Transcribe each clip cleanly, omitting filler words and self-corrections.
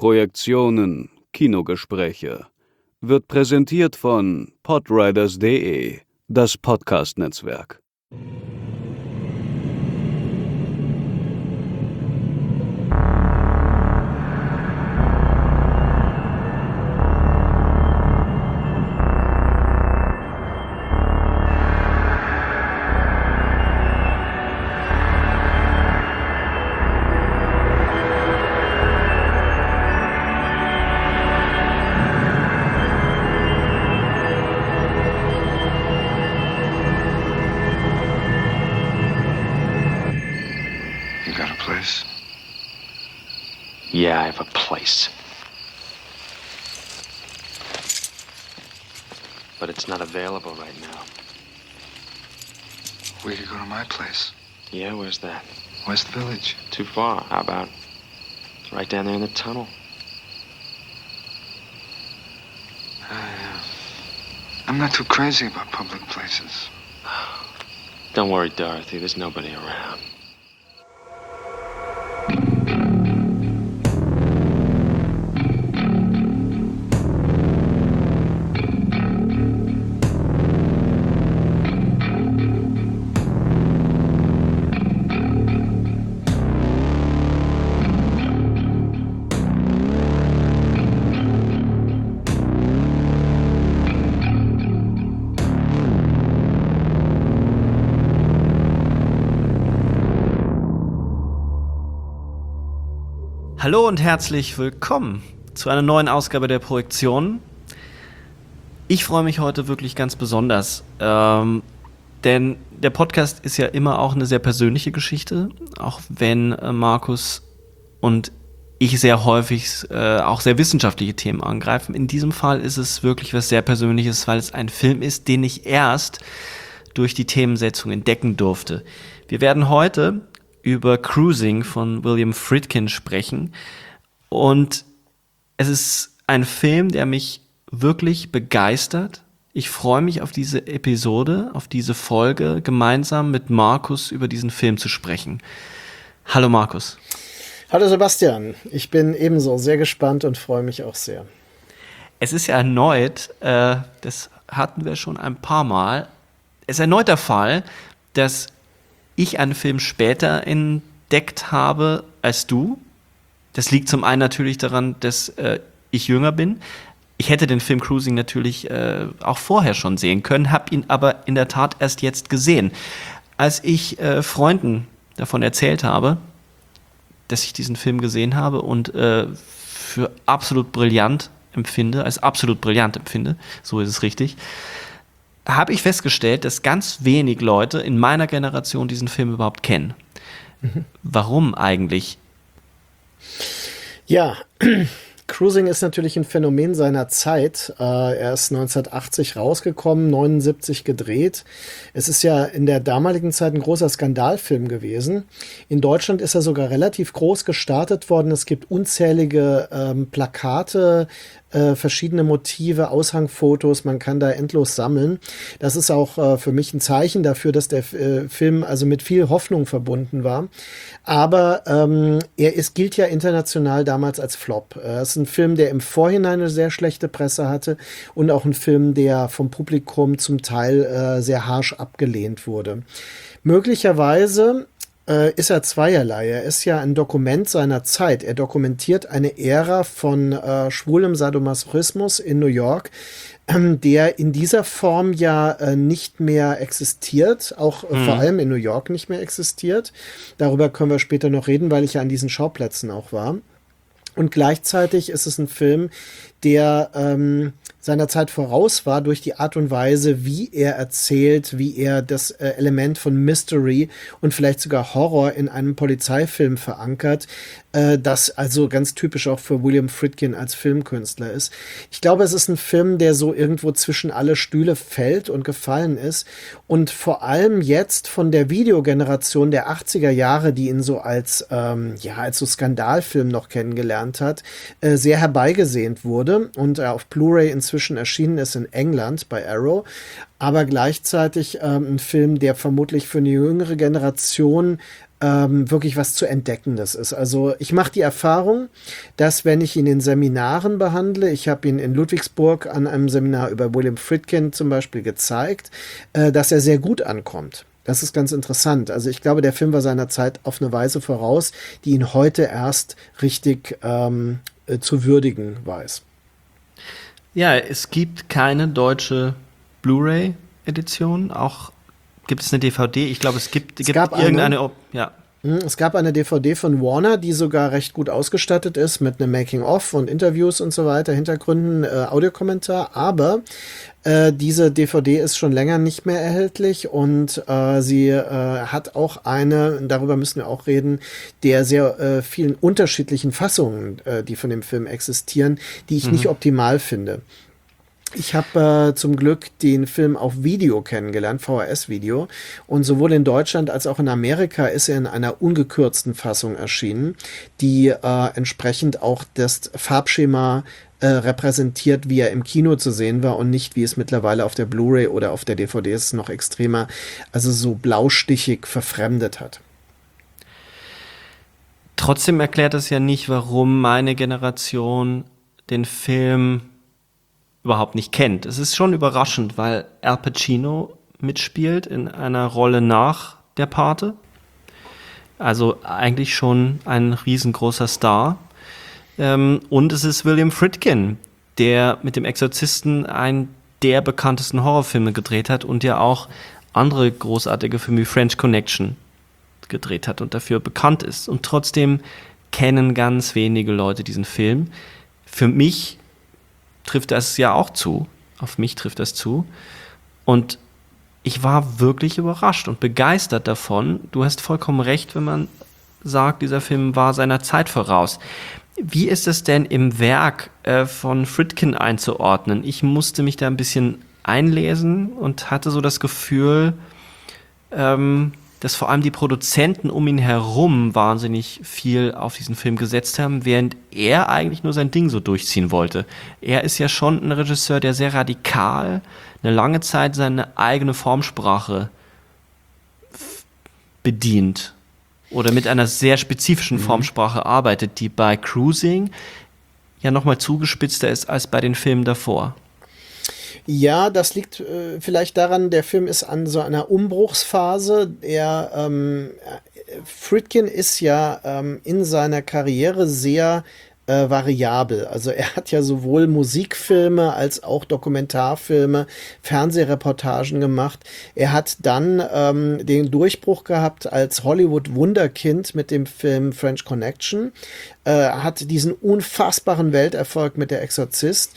Projektionen Kinogespräche wird präsentiert von podriders.de, das Podcast-Netzwerk. Yeah, I have a place. But it's not available right now. We could go to my place. Yeah, where's that? West Village. Too far. How about right down there in the tunnel? I'm not too crazy about public places. Don't worry, Dorothy. There's nobody around. Hallo und herzlich willkommen zu einer neuen Ausgabe der Projektion. Ich freue mich heute wirklich ganz besonders, denn der Podcast ist ja immer auch eine sehr persönliche Geschichte, auch wenn Markus und ich sehr häufig auch sehr wissenschaftliche Themen angreifen. In diesem Fall ist es wirklich was sehr Persönliches, weil es ein Film ist, den ich erst durch die Themensetzung entdecken durfte. Wir werden heute über Cruising von William Friedkin sprechen. Und es ist ein Film, der mich wirklich begeistert. Ich freue mich auf diese Episode, auf diese Folge, gemeinsam mit Markus über diesen Film zu sprechen. Hallo Markus. Hallo Sebastian. Ich bin ebenso sehr gespannt und freue mich auch sehr. Es ist ja erneut, das hatten wir schon ein paar Mal, es ist erneut der Fall, dass ich einen Film später entdeckt habe als du. Das liegt zum einen natürlich daran, dass ich jünger bin. Ich hätte den Film Cruising natürlich auch vorher schon sehen können, habe ihn aber in der Tat erst jetzt gesehen. Als ich Freunden davon erzählt habe, dass ich diesen Film gesehen habe und für absolut brillant empfinde, so ist es richtig, habe ich festgestellt, dass ganz wenig Leute in meiner Generation diesen Film überhaupt kennen. Warum eigentlich? Ja, Cruising ist natürlich ein Phänomen seiner Zeit. Er ist 1980 rausgekommen, 79 gedreht. Es ist ja in der damaligen Zeit ein großer Skandalfilm gewesen. In Deutschland ist er sogar relativ groß gestartet worden. Es gibt unzählige Plakate, verschiedene Motive, Aushangfotos, man kann da endlos sammeln. Das ist auch für mich ein Zeichen dafür, dass der Film also mit viel Hoffnung verbunden war. Aber gilt ja international damals als Flop. Es ist ein Film, der im Vorhinein eine sehr schlechte Presse hatte und auch ein Film, der vom Publikum zum Teil sehr harsch abgelehnt wurde. Möglicherweise ist er zweierlei. Er ist ja ein Dokument seiner Zeit. Er dokumentiert eine Ära von schwulem Sadomasochismus in New York, der in dieser Form ja nicht mehr existiert, auch vor allem in New York nicht mehr existiert. Darüber können wir später noch reden, weil ich ja an diesen Schauplätzen auch war. Und gleichzeitig ist es ein Film, der seiner Zeit voraus war durch die Art und Weise, wie er erzählt, wie er das Element von Mystery und vielleicht sogar Horror in einem Polizeifilm verankert, das also ganz typisch auch für William Friedkin als Filmkünstler ist. Ich glaube, es ist ein Film, der so irgendwo zwischen alle Stühle fällt und gefallen ist und vor allem jetzt von der Videogeneration der 80er Jahre, die ihn so als so Skandalfilm noch kennengelernt hat, sehr herbeigesehnt wurde und auf Blu-ray inzwischen erschienen ist in England bei Arrow, aber gleichzeitig ein Film, der vermutlich für eine jüngere Generation wirklich was zu Entdeckendes ist. Also ich mache die Erfahrung, dass wenn ich ihn in Seminaren behandle, ich habe ihn in Ludwigsburg an einem Seminar über William Friedkin zum Beispiel gezeigt, dass er sehr gut ankommt. Das ist ganz interessant. Also ich glaube, der Film war seiner Zeit auf eine Weise voraus, die ihn heute erst richtig zu würdigen weiß. Ja, es gibt keine deutsche Blu-ray-Edition, auch gibt es eine DVD? Ich glaube, es gibt irgendeine. Ja. Es gab eine DVD von Warner, die sogar recht gut ausgestattet ist mit einem Making-of und Interviews und so weiter, Hintergründen, Audiokommentar. Aber diese DVD ist schon länger nicht mehr erhältlich und sie hat auch eine, darüber müssen wir auch reden, der sehr vielen unterschiedlichen Fassungen, die von dem Film existieren, die ich nicht optimal finde. Ich habe zum Glück den Film auf Video kennengelernt, VHS-Video. Und sowohl in Deutschland als auch in Amerika ist er in einer ungekürzten Fassung erschienen, die entsprechend auch das Farbschema repräsentiert, wie er im Kino zu sehen war und nicht, wie es mittlerweile auf der Blu-ray oder auf der DVD ist, noch extremer, also so blaustichig verfremdet hat. Trotzdem erklärt es ja nicht, warum meine Generation den Film überhaupt nicht kennt. Es ist schon überraschend, weil Al Pacino mitspielt in einer Rolle nach der Pate. Also eigentlich schon ein riesengroßer Star. Und es ist William Friedkin, der mit dem Exorzisten einen der bekanntesten Horrorfilme gedreht hat und ja auch andere großartige Filme wie French Connection gedreht hat und dafür bekannt ist. Und trotzdem kennen ganz wenige Leute diesen Film. Für mich trifft das ja auch zu. Auf mich trifft das zu. Und ich war wirklich überrascht und begeistert davon. Du hast vollkommen recht, wenn man sagt, dieser Film war seiner Zeit voraus. Wie ist es denn im Werk von Friedkin einzuordnen? Ich musste mich da ein bisschen einlesen und hatte so das Gefühl, dass vor allem die Produzenten um ihn herum wahnsinnig viel auf diesen Film gesetzt haben, während er eigentlich nur sein Ding so durchziehen wollte. Er ist ja schon ein Regisseur, der sehr radikal eine lange Zeit seine eigene Formsprache bedient oder mit einer sehr spezifischen Formsprache arbeitet, die bei Cruising ja nochmal zugespitzter ist als bei den Filmen davor. Ja, das liegt vielleicht daran, der Film ist an so einer Umbruchsphase. Friedkin ist ja in seiner Karriere sehr variabel. Also er hat ja sowohl Musikfilme als auch Dokumentarfilme, Fernsehreportagen gemacht. Er hat dann den Durchbruch gehabt als Hollywood-Wunderkind mit dem Film French Connection. Hat diesen unfassbaren Welterfolg mit Der Exorzist,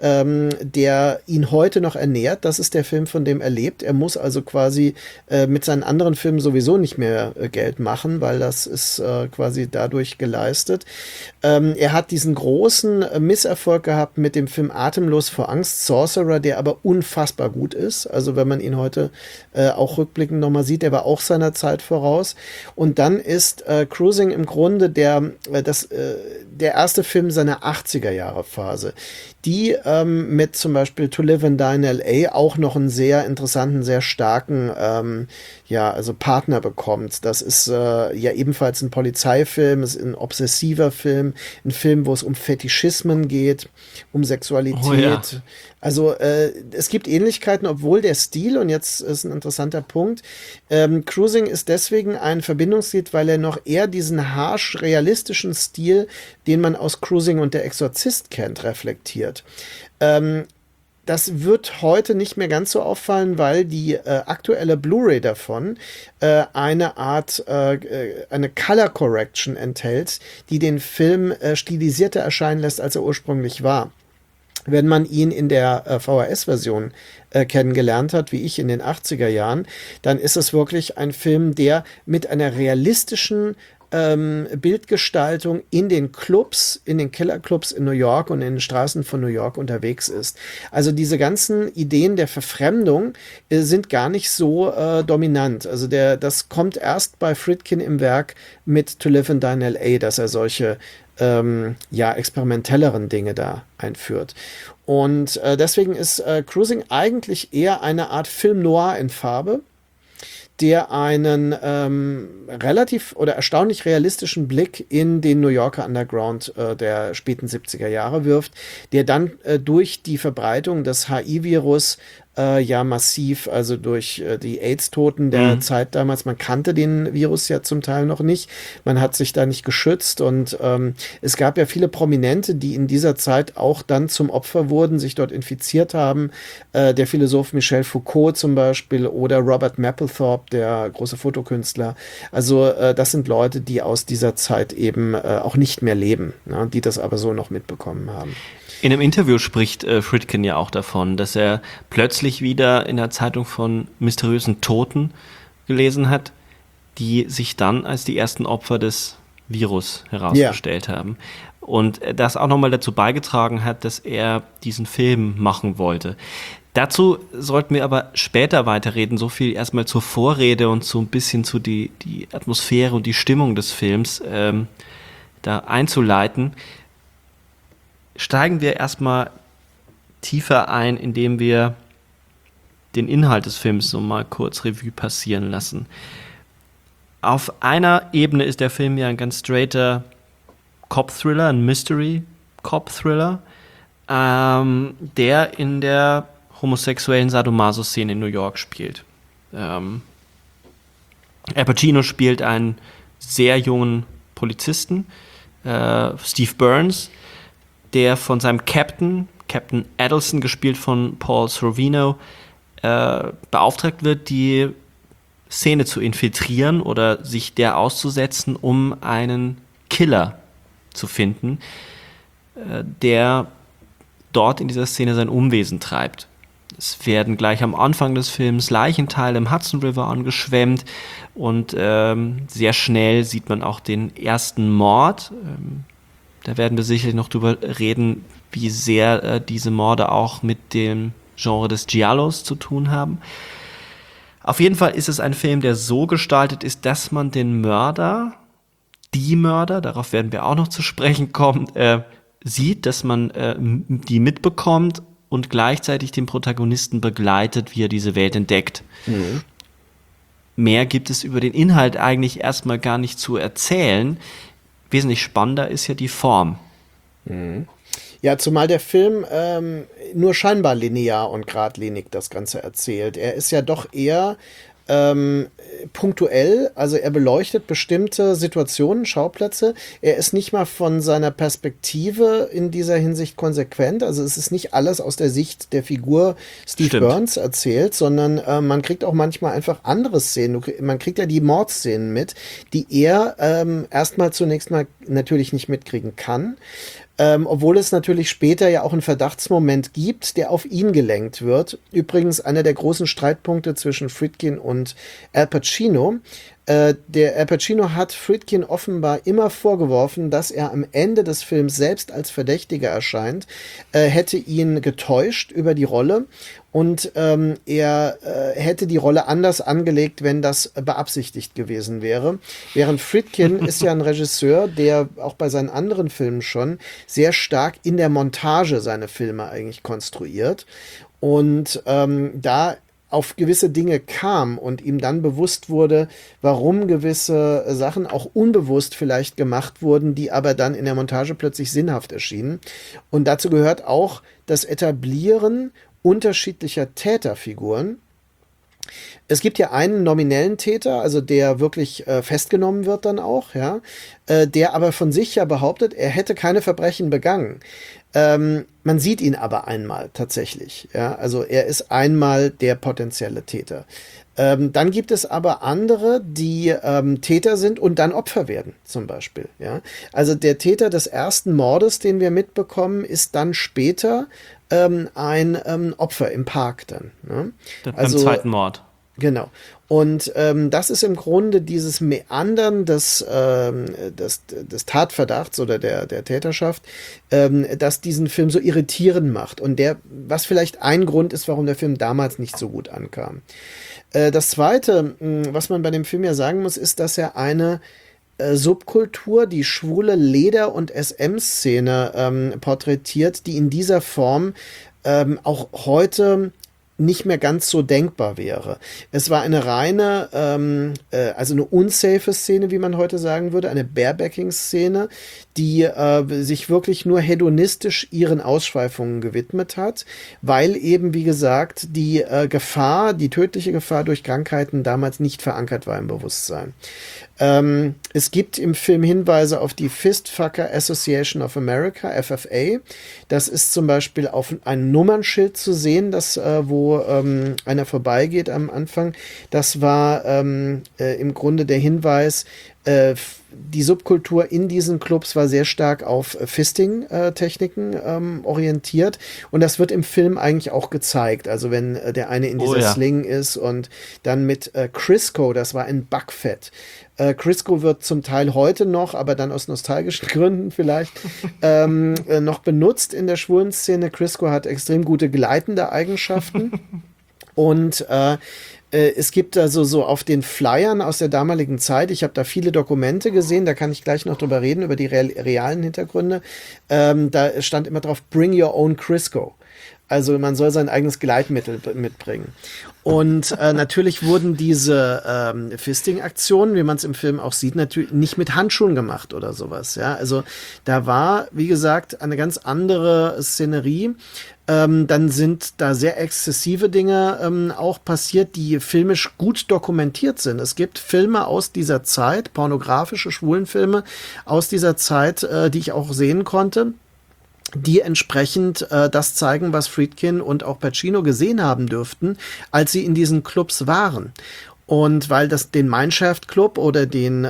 der ihn heute noch ernährt. Das ist der Film, von dem er lebt. Er muss also quasi mit seinen anderen Filmen sowieso nicht mehr Geld machen, weil das ist quasi dadurch geleistet. Er hat diesen großen Misserfolg gehabt mit dem Film Atemlos vor Angst, Sorcerer, der aber unfassbar gut ist. Also wenn man ihn heute auch rückblickend nochmal sieht, der war auch seiner Zeit voraus. Und dann ist Cruising im Grunde der erste Film seiner 80er-Jahre-Phase, die mit zum Beispiel To Live and Die in L.A. auch noch einen sehr interessanten, sehr starken also Partner bekommt. Das ist ja ebenfalls ein Polizeifilm, ist ein obsessiver Film, ein Film, wo es um Fetischismen geht, um Sexualität. Oh ja. Also es gibt Ähnlichkeiten, obwohl der Stil, und jetzt ist ein interessanter Punkt, Cruising ist deswegen ein Verbindungsglied, weil er noch eher diesen harsch realistischen Stil, den man aus Cruising und Der Exorzist kennt, reflektiert. Das wird heute nicht mehr ganz so auffallen, weil die aktuelle Blu-ray davon eine Art, eine Color Correction enthält, die den Film stilisierter erscheinen lässt, als er ursprünglich war. Wenn man ihn in der VHS-Version kennengelernt hat, wie ich in den 80er Jahren, dann ist es wirklich ein Film, der mit einer realistischen Bildgestaltung in den Clubs, in den Killerclubs in New York und in den Straßen von New York unterwegs ist. Also diese ganzen Ideen der Verfremdung sind gar nicht so dominant. Also das kommt erst bei Friedkin im Werk mit To Live and Die in L.A., dass er solche experimentelleren Dinge da einführt. Und deswegen ist Cruising eigentlich eher eine Art Film noir in Farbe, der einen relativ oder erstaunlich realistischen Blick in den New Yorker Underground der späten 70er Jahre wirft, der dann durch die Verbreitung des HIV-Virus ja massiv, also durch die AIDS-Toten der Zeit damals, man kannte den Virus ja zum Teil noch nicht, man hat sich da nicht geschützt und es gab ja viele Prominente, die in dieser Zeit auch dann zum Opfer wurden, sich dort infiziert haben, der Philosoph Michel Foucault zum Beispiel oder Robert Mapplethorpe, der große Fotokünstler, also das sind Leute, die aus dieser Zeit eben auch nicht mehr leben, ne, die das aber so noch mitbekommen haben. In einem Interview spricht Friedkin ja auch davon, dass er plötzlich wieder in der Zeitung von mysteriösen Toten gelesen hat, die sich dann als die ersten Opfer des Virus herausgestellt haben. Und das auch nochmal dazu beigetragen hat, dass er diesen Film machen wollte. Dazu sollten wir aber später weiterreden, so viel erstmal zur Vorrede und so ein bisschen zu die Atmosphäre und die Stimmung des Films da einzuleiten. Steigen wir erstmal tiefer ein, indem wir den Inhalt des Films so mal kurz Revue passieren lassen. Auf einer Ebene ist der Film ja ein ganz straighter Cop-Thriller, ein Mystery-Cop-Thriller, der in der homosexuellen Sadomaso-Szene in New York spielt. Al Pacino spielt einen sehr jungen Polizisten, Steve Burns, der von seinem Captain Adelson, gespielt von Paul Sorvino, beauftragt wird, die Szene zu infiltrieren oder sich der auszusetzen, um einen Killer zu finden, der dort in dieser Szene sein Unwesen treibt. Es werden gleich am Anfang des Films Leichenteile im Hudson River angeschwemmt und sehr schnell sieht man auch den ersten Mord. Da werden wir sicherlich noch drüber reden, wie sehr diese Morde auch mit dem Genre des Giallos zu tun haben. Auf jeden Fall ist es ein Film, der so gestaltet ist, dass man den Mörder, darauf werden wir auch noch zu sprechen kommen, sieht, dass man die mitbekommt und gleichzeitig den Protagonisten begleitet, wie er diese Welt entdeckt. Mhm. Mehr gibt es über den Inhalt eigentlich erstmal gar nicht zu erzählen. Wesentlich spannender ist ja die Form. Mhm. Ja, zumal der Film nur scheinbar linear und geradlinig das Ganze erzählt. Er ist ja doch eher punktuell, also er beleuchtet bestimmte Situationen, Schauplätze. Er ist nicht mal von seiner Perspektive in dieser Hinsicht konsequent. Also es ist nicht alles aus der Sicht der Figur Steve Burns erzählt, sondern man kriegt auch manchmal einfach andere Szenen. Man kriegt ja die Mordszenen mit, die er erstmal zunächst mal natürlich nicht mitkriegen kann. Obwohl es natürlich später ja auch einen Verdachtsmoment gibt, der auf ihn gelenkt wird. Übrigens einer der großen Streitpunkte zwischen Friedkin und Al Pacino. Der Al Pacino hat Friedkin offenbar immer vorgeworfen, dass er am Ende des Films selbst als Verdächtiger erscheint, hätte ihn getäuscht über die Rolle und er hätte die Rolle anders angelegt, wenn das beabsichtigt gewesen wäre. Während Friedkin ist ja ein Regisseur, der auch bei seinen anderen Filmen schon sehr stark in der Montage seine Filme eigentlich konstruiert und da auf gewisse Dinge kam und ihm dann bewusst wurde, warum gewisse Sachen auch unbewusst vielleicht gemacht wurden, die aber dann in der Montage plötzlich sinnhaft erschienen. Und dazu gehört auch das Etablieren unterschiedlicher Täterfiguren. Es gibt ja einen nominellen Täter, also der wirklich festgenommen wird dann auch, ja, der aber von sich ja behauptet, er hätte keine Verbrechen begangen. Man sieht ihn aber einmal tatsächlich, ja, also er ist einmal der potenzielle Täter. Dann gibt es aber andere, die Täter sind und dann Opfer werden, zum Beispiel. Ja? Also der Täter des ersten Mordes, den wir mitbekommen, ist dann später ein Opfer im Park dann. Ne? Beim zweiten Mord. Genau. Und das ist im Grunde dieses Meandern des Tatverdachts oder der Täterschaft, das diesen Film so irritierend macht. Und was vielleicht ein Grund ist, warum der Film damals nicht so gut ankam. Das Zweite, was man bei dem Film ja sagen muss, ist, dass er eine Subkultur, die schwule Leder- und SM-Szene porträtiert, die in dieser Form auch heute nicht mehr ganz so denkbar wäre. Es war eine reine, also eine unsafe Szene, wie man heute sagen würde, eine Barebacking-Szene, die sich wirklich nur hedonistisch ihren Ausschweifungen gewidmet hat, weil eben, wie gesagt, die Gefahr, die tödliche Gefahr durch Krankheiten damals nicht verankert war im Bewusstsein. Es gibt im Film Hinweise auf die Fistfucker Association of America, FFA. Das ist zum Beispiel auf einem Nummernschild zu sehen, wo einer vorbeigeht am Anfang. Das war im Grunde der Hinweis, die Subkultur in diesen Clubs war sehr stark auf Fisting-Techniken orientiert. Und das wird im Film eigentlich auch gezeigt. Also wenn der eine in dieser Sling ist und dann mit Crisco, das war ein Backfett. Crisco wird zum Teil heute noch, aber dann aus nostalgischen Gründen vielleicht, noch benutzt in der schwulen Szene. Crisco hat extrem gute gleitende Eigenschaften. Und es gibt also so auf den Flyern aus der damaligen Zeit, ich habe da viele Dokumente gesehen, da kann ich gleich noch drüber reden, über die realen Hintergründe, da stand immer drauf, bring your own Crisco. Also man soll sein eigenes Gleitmittel mitbringen. Und natürlich wurden diese Fisting-Aktionen, wie man es im Film auch sieht, natürlich nicht mit Handschuhen gemacht oder sowas. Ja, also da war, wie gesagt, eine ganz andere Szenerie. Dann sind da sehr exzessive Dinge auch passiert, die filmisch gut dokumentiert sind. Es gibt Filme aus dieser Zeit, pornografische Schwulenfilme aus dieser Zeit, die ich auch sehen konnte, die entsprechend das zeigen, was Friedkin und auch Pacino gesehen haben dürften, als sie in diesen Clubs waren. Und weil das den Mineshaft Club oder den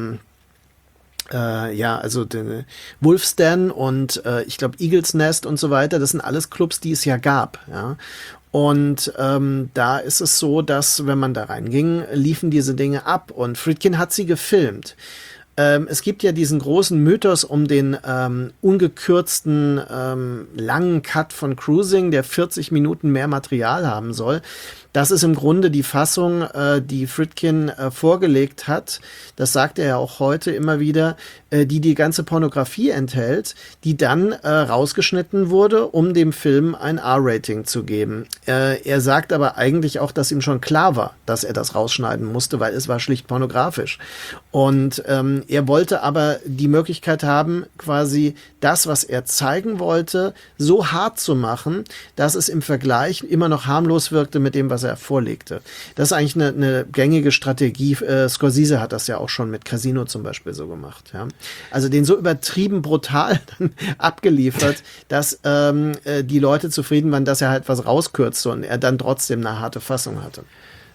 also den Wolf's Den und ich glaube Eagle's Nest und so weiter, das sind alles Clubs, die es ja gab, ja. Und da ist es so, dass, wenn man da reinging, liefen diese Dinge ab und Friedkin hat sie gefilmt. Es gibt ja diesen großen Mythos um den ungekürzten langen Cut von Cruising, der 40 Minuten mehr Material haben soll. Das ist im Grunde die Fassung, die Friedkin vorgelegt hat. Das sagt er ja auch heute immer wieder, die ganze Pornografie enthält, die dann rausgeschnitten wurde, um dem Film ein R-Rating zu geben. Er sagt aber eigentlich auch, dass ihm schon klar war, dass er das rausschneiden musste, weil es war schlicht pornografisch. Und er wollte aber die Möglichkeit haben, quasi das, was er zeigen wollte, so hart zu machen, dass es im Vergleich immer noch harmlos wirkte mit dem, was er vorlegte. Das ist eigentlich eine gängige Strategie. Scorsese hat das ja auch schon mit Casino zum Beispiel so gemacht. Ja? Also den so übertrieben brutal abgeliefert, dass die Leute zufrieden waren, dass er halt was rauskürzte und er dann trotzdem eine harte Fassung hatte.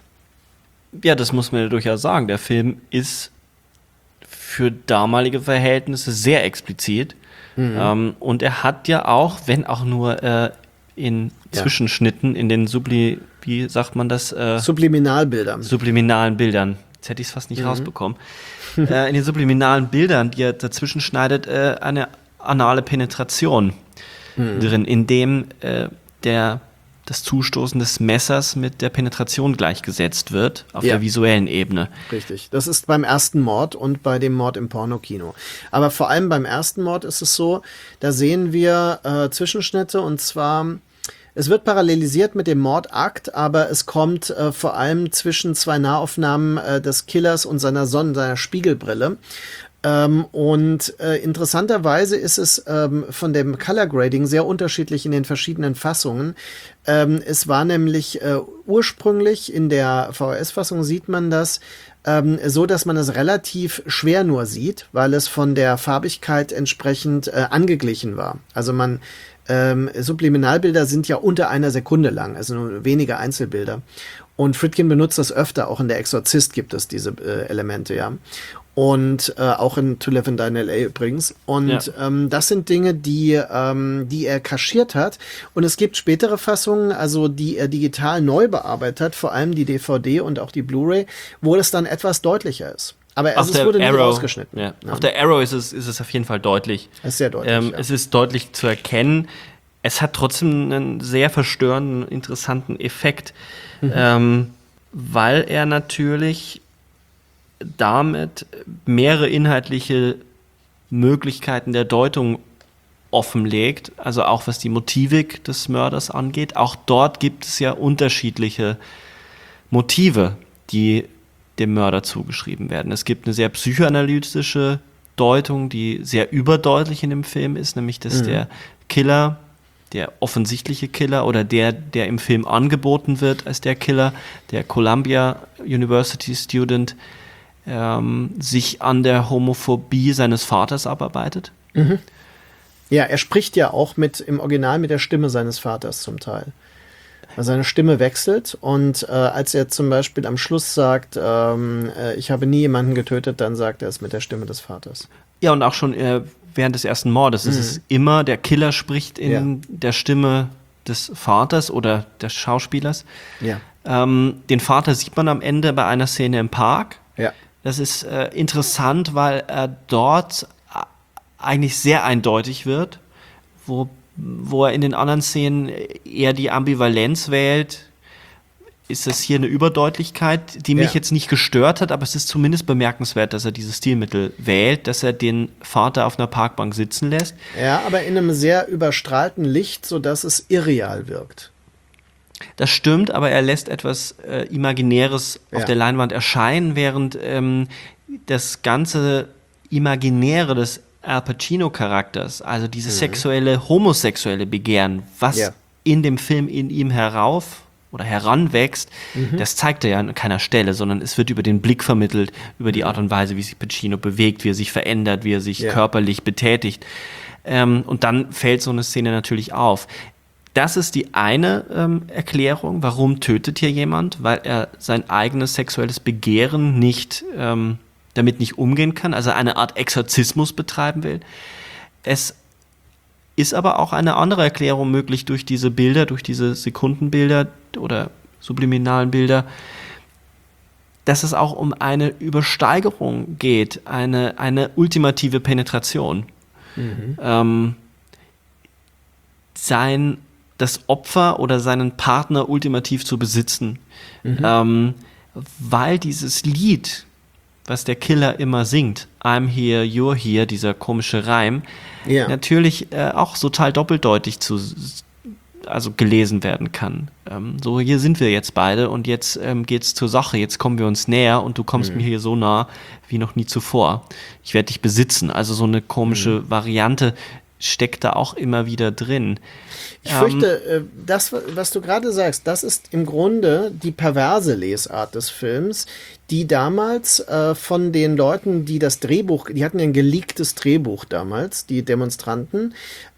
Ja, das muss man ja durchaus sagen. Der Film ist für damalige Verhältnisse sehr explizit. Mhm. Und er hat ja auch, wenn auch nur in Zwischenschnitten, in den wie sagt man das? Subliminalbildern. Subliminalen Bildern. Jetzt hätte ich es fast nicht rausbekommen. In den subliminalen Bildern, die er dazwischen schneidet, eine anale Penetration drin, in dem das Zustoßen des Messers mit der Penetration gleichgesetzt wird, auf der visuellen Ebene. Richtig. Das ist beim ersten Mord und bei dem Mord im Pornokino. Aber vor allem beim ersten Mord ist es so, da sehen wir Zwischenschnitte und zwar, es wird parallelisiert mit dem Mordakt, aber es kommt vor allem zwischen zwei Nahaufnahmen des Killers und seiner Spiegelbrille. Interessanterweise ist es von dem Color Grading sehr unterschiedlich in den verschiedenen Fassungen. Es war nämlich ursprünglich in der VHS-Fassung sieht man das so, dass man es relativ schwer nur sieht, weil es von der Farbigkeit entsprechend angeglichen war. Also Subliminalbilder sind ja unter einer Sekunde lang, also nur wenige Einzelbilder. Und Friedkin benutzt das öfter, auch in Der Exorzist gibt es diese Elemente, ja. Und auch in To Live and Die in L.A. übrigens. Und das sind Dinge, die er kaschiert hat. Und es gibt spätere Fassungen, also die er digital neu bearbeitet hat, vor allem die DVD und auch die Blu-ray, wo das dann etwas deutlicher ist. Aber es wurde nicht rausgeschnitten. Ja. Auf der Arrow ist es auf jeden Fall deutlich. Es ist sehr deutlich. Es ist deutlich zu erkennen. Es hat trotzdem einen sehr verstörenden, interessanten Effekt, weil er natürlich damit mehrere inhaltliche Möglichkeiten der Deutung offenlegt, also auch was die Motivik des Mörders angeht. Auch dort gibt es ja unterschiedliche Motive, die dem Mörder zugeschrieben werden. Es gibt eine sehr psychoanalytische Deutung, die sehr überdeutlich in dem Film ist, nämlich dass der Killer, der offensichtliche Killer oder der im Film angeboten wird als der Killer, der Columbia University Student, sich an der Homophobie seines Vaters abarbeitet. Ja, er spricht ja auch im Original mit der Stimme seines Vaters zum Teil. Also seine Stimme wechselt und als er zum Beispiel am Schluss sagt, ich habe nie jemanden getötet, dann sagt er es mit der Stimme des Vaters. Ja, und auch schon während des ersten Mordes ist es immer, der Killer spricht in der Stimme des Vaters oder des Schauspielers. Ja. Den Vater sieht man am Ende bei einer Szene im Park. Ja. Das ist interessant, weil er dort eigentlich sehr eindeutig wird, wo er in den anderen Szenen eher die Ambivalenz wählt. Ist das hier eine Überdeutlichkeit, die mich jetzt nicht gestört hat, aber es ist zumindest bemerkenswert, dass er dieses Stilmittel wählt, dass er den Vater auf einer Parkbank sitzen lässt. Ja, aber in einem sehr überstrahlten Licht, sodass es irreal wirkt. Das stimmt, aber er lässt etwas Imaginäres auf der Leinwand erscheinen, während das ganze Imaginäre des Al Pacino-Charakters, also dieses homosexuelle Begehren, was in dem Film in ihm heranwächst, das zeigt er ja an keiner Stelle, sondern es wird über den Blick vermittelt, über die Art und Weise, wie sich Pacino bewegt, wie er sich verändert, wie er sich körperlich betätigt. Und dann fällt so eine Szene natürlich auf. Das ist die eine Erklärung, warum tötet hier jemand, weil er sein eigenes sexuelles Begehren damit nicht umgehen kann, also eine Art Exorzismus betreiben will. Es ist aber auch eine andere Erklärung möglich durch diese Bilder, durch diese Sekundenbilder oder subliminalen Bilder, dass es auch um eine Übersteigerung geht, eine ultimative Penetration. Das Opfer oder seinen Partner ultimativ zu besitzen. Weil dieses Lied, was der Killer immer singt, I'm here, you're here, dieser komische Reim, natürlich auch total doppeldeutig gelesen werden kann. So, hier sind wir jetzt beide und jetzt geht's zur Sache, jetzt kommen wir uns näher und du kommst mir hier so nah wie noch nie zuvor. Ich werde dich besitzen. Also so eine komische Variante steckt da auch immer wieder drin. Ich fürchte, das, was du gerade sagst, das ist im Grunde die perverse Lesart des Films, die damals von den Leuten, die das Drehbuch, die hatten ja ein geleaktes Drehbuch damals, die Demonstranten,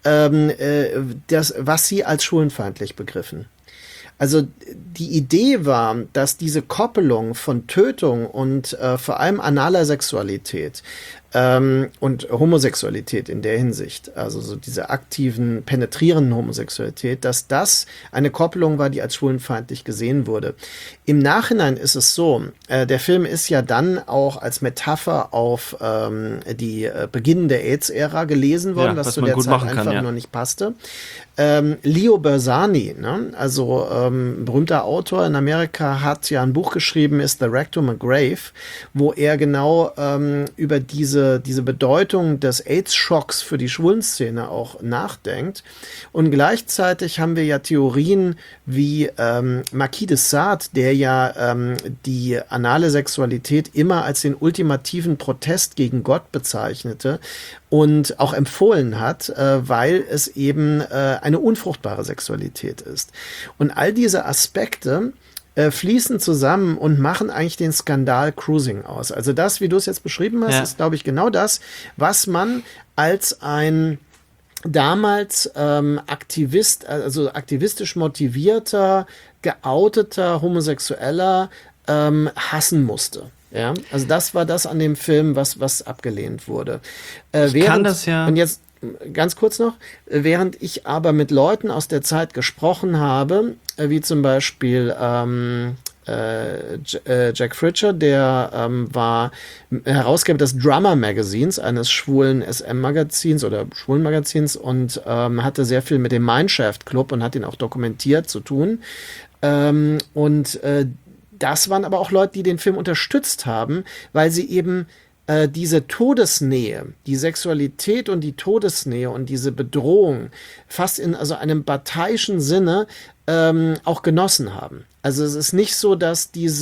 was sie als schwulenfeindlich begriffen. Also die Idee war, dass diese Koppelung von Tötung und vor allem analer Sexualität und Homosexualität in der Hinsicht, also so diese aktiven, penetrierenden Homosexualität, dass das eine Koppelung war, die als schwulenfeindlich gesehen wurde. Im Nachhinein ist es so, der Film ist ja dann auch als Metapher auf die Beginn der AIDS-Ära gelesen worden, was zu der Zeit einfach noch nicht passte. Leo Bersani, ne? Also berühmter Autor in Amerika, hat ja ein Buch geschrieben, Is the Rectum a Grave, wo er genau über diese Bedeutung des AIDS-Schocks für die Schwulenszene auch nachdenkt. Und gleichzeitig haben wir ja Theorien wie Marquis de Sade, der ja die anale Sexualität immer als den ultimativen Protest gegen Gott bezeichnete und auch empfohlen hat, weil es eben eine unfruchtbare Sexualität ist. Und all diese Aspekte fließen zusammen und machen eigentlich den Skandal Cruising aus. Also das, wie du es jetzt beschrieben hast, ist, glaube ich, genau das, was man als ein damals aktivistisch motivierter, geouteter Homosexueller hassen musste. Ja, also das war das an dem Film, was abgelehnt wurde. Und jetzt ganz kurz noch, während ich aber mit Leuten aus der Zeit gesprochen habe, wie zum Beispiel Jack Fritcher, der war Herausgeber des Drummer Magazins, eines schwulen SM-Magazins oder schwulen Magazins, und hatte sehr viel mit dem Mineshaft Club und hat ihn auch dokumentiert zu tun. Das waren aber auch Leute, die den Film unterstützt haben, weil sie eben diese Todesnähe, die Sexualität und die Todesnähe und diese Bedrohung fast in also einem bataillischen Sinne auch genossen haben. Also es ist nicht so, dass die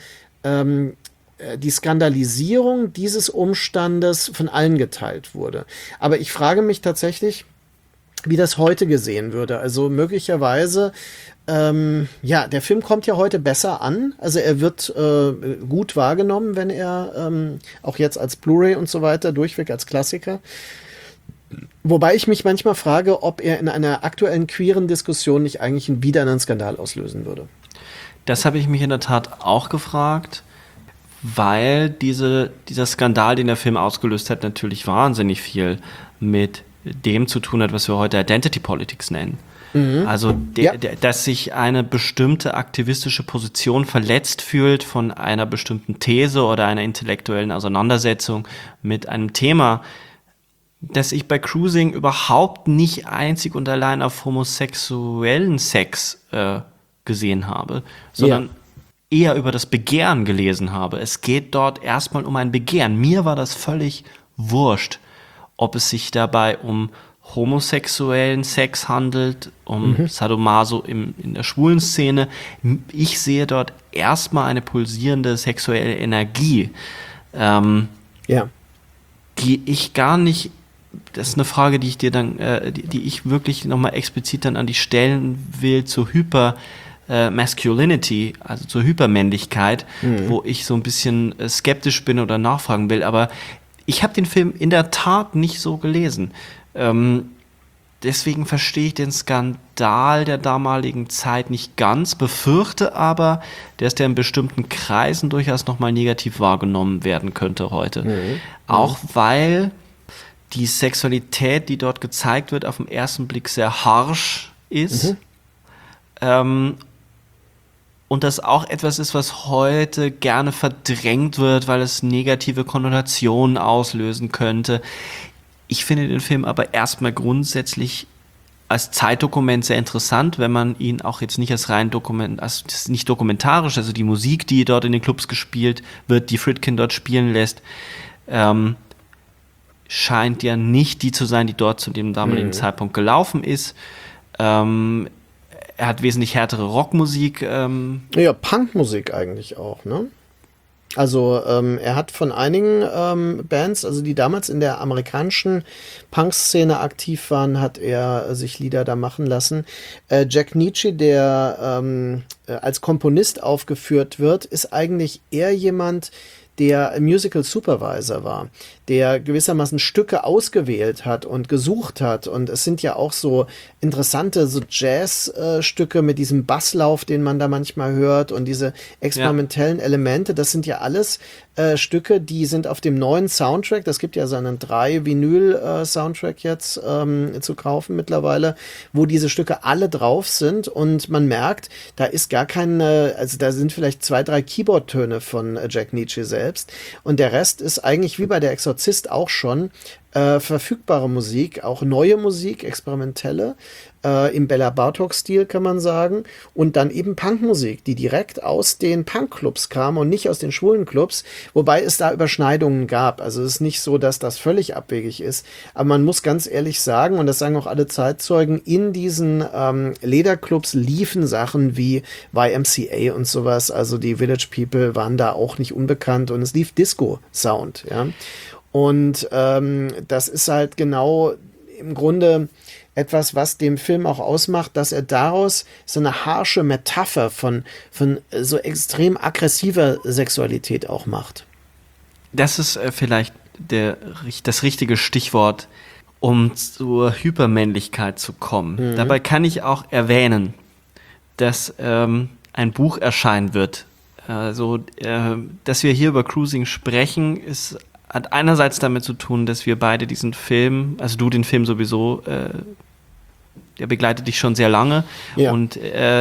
Skandalisierung dieses Umstandes von allen geteilt wurde. Aber ich frage mich tatsächlich, wie das heute gesehen würde. Also möglicherweise, der Film kommt ja heute besser an. Also er wird gut wahrgenommen, wenn er auch jetzt als Blu-ray und so weiter durchweg als Klassiker. Wobei ich mich manchmal frage, ob er in einer aktuellen queeren Diskussion nicht eigentlich wieder einen Skandal auslösen würde. Das habe ich mich in der Tat auch gefragt, weil dieser Skandal, den der Film ausgelöst hat, natürlich wahnsinnig viel mit dem zu tun hat, was wir heute Identity Politics nennen. Also, dass sich eine bestimmte aktivistische Position verletzt fühlt von einer bestimmten These oder einer intellektuellen Auseinandersetzung mit einem Thema, das ich bei Cruising überhaupt nicht einzig und allein auf homosexuellen Sex gesehen habe, sondern eher über das Begehren gelesen habe. Es geht dort erstmal um ein Begehren. Mir war das völlig wurscht, ob es sich dabei um homosexuellen Sex handelt, um Sadomaso in der schwulen Szene. Ich sehe dort erstmal eine pulsierende sexuelle Energie, die ich gar nicht, das ist eine Frage, die ich dir dann, die ich wirklich nochmal explizit dann an die stellen will zur Masculinity, also zur Hypermännlichkeit, wo ich so ein bisschen skeptisch bin oder nachfragen will, aber ich habe den Film in der Tat nicht so gelesen. Deswegen verstehe ich den Skandal der damaligen Zeit nicht ganz, befürchte aber, dass der in bestimmten Kreisen durchaus nochmal negativ wahrgenommen werden könnte heute. Auch weil die Sexualität, die dort gezeigt wird, auf den ersten Blick sehr harsch ist. Und das auch etwas ist, was heute gerne verdrängt wird, weil es negative Konnotationen auslösen könnte. Ich finde den Film aber erstmal grundsätzlich als Zeitdokument sehr interessant, wenn man ihn auch jetzt nicht als rein nicht dokumentarisch, also die Musik, die dort in den Clubs gespielt wird, die Friedkin dort spielen lässt, scheint ja nicht die zu sein, die dort zu dem damaligen Zeitpunkt gelaufen ist. Er hat wesentlich härtere Rockmusik. Punkmusik eigentlich auch, ne? Also er hat von einigen Bands, also die damals in der amerikanischen Punk-Szene aktiv waren, hat er sich Lieder da machen lassen. Jack Nitzsche, der als Komponist aufgeführt wird, ist eigentlich eher jemand, der Musical Supervisor war, der gewissermaßen Stücke ausgewählt hat und gesucht hat. Und es sind ja auch so interessante so Jazz-Stücke mit diesem Basslauf, den man da manchmal hört und diese experimentellen Elemente. Das sind ja alles Stücke, die sind auf dem neuen Soundtrack. Das gibt ja so einen 3-Vinyl-Soundtrack jetzt zu kaufen mittlerweile, wo diese Stücke alle drauf sind. Und man merkt, da ist gar keine, also da sind vielleicht 2, 3 Keyboard-Töne von Jack Nitzsche selbst. Und der Rest ist eigentlich wie bei der Exorzist auch schon verfügbare Musik, auch neue Musik, experimentelle, im Bela Bartok-Stil kann man sagen, und dann eben Punkmusik, die direkt aus den Punkclubs kam und nicht aus den schwulen Clubs, wobei es da Überschneidungen gab. Also es ist nicht so, dass das völlig abwegig ist, aber man muss ganz ehrlich sagen, und das sagen auch alle Zeitzeugen, in diesen Lederclubs liefen Sachen wie YMCA und sowas, also die Village People waren da auch nicht unbekannt und es lief Disco-Sound, ja. Und das ist halt genau im Grunde etwas, was dem Film auch ausmacht, dass er daraus so eine harsche Metapher von so extrem aggressiver Sexualität auch macht. Das ist vielleicht das richtige Stichwort, um zur Hypermännlichkeit zu kommen. Dabei kann ich auch erwähnen, dass ein Buch erscheinen wird. Also, dass wir hier über Cruising sprechen, hat einerseits damit zu tun, dass wir beide diesen Film, also du den Film sowieso, der begleitet dich schon sehr lange und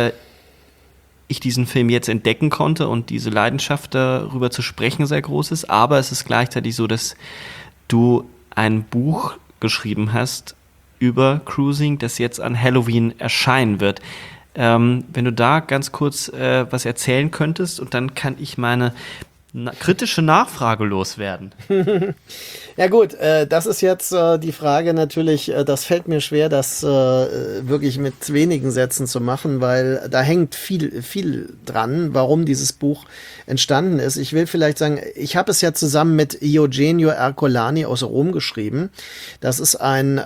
ich diesen Film jetzt entdecken konnte und diese Leidenschaft darüber zu sprechen sehr groß ist, aber es ist gleichzeitig so, dass du ein Buch geschrieben hast über Cruising, das jetzt an Halloween erscheinen wird. Wenn du da ganz kurz was erzählen könntest und dann kann ich meine kritische Nachfrage loswerden. Ja gut, das ist jetzt die Frage natürlich, das fällt mir schwer, das wirklich mit wenigen Sätzen zu machen, weil da hängt viel dran, warum dieses Buch entstanden ist. Ich will vielleicht sagen, ich habe es ja zusammen mit Eugenio Ercolani aus Rom geschrieben. Das ist ein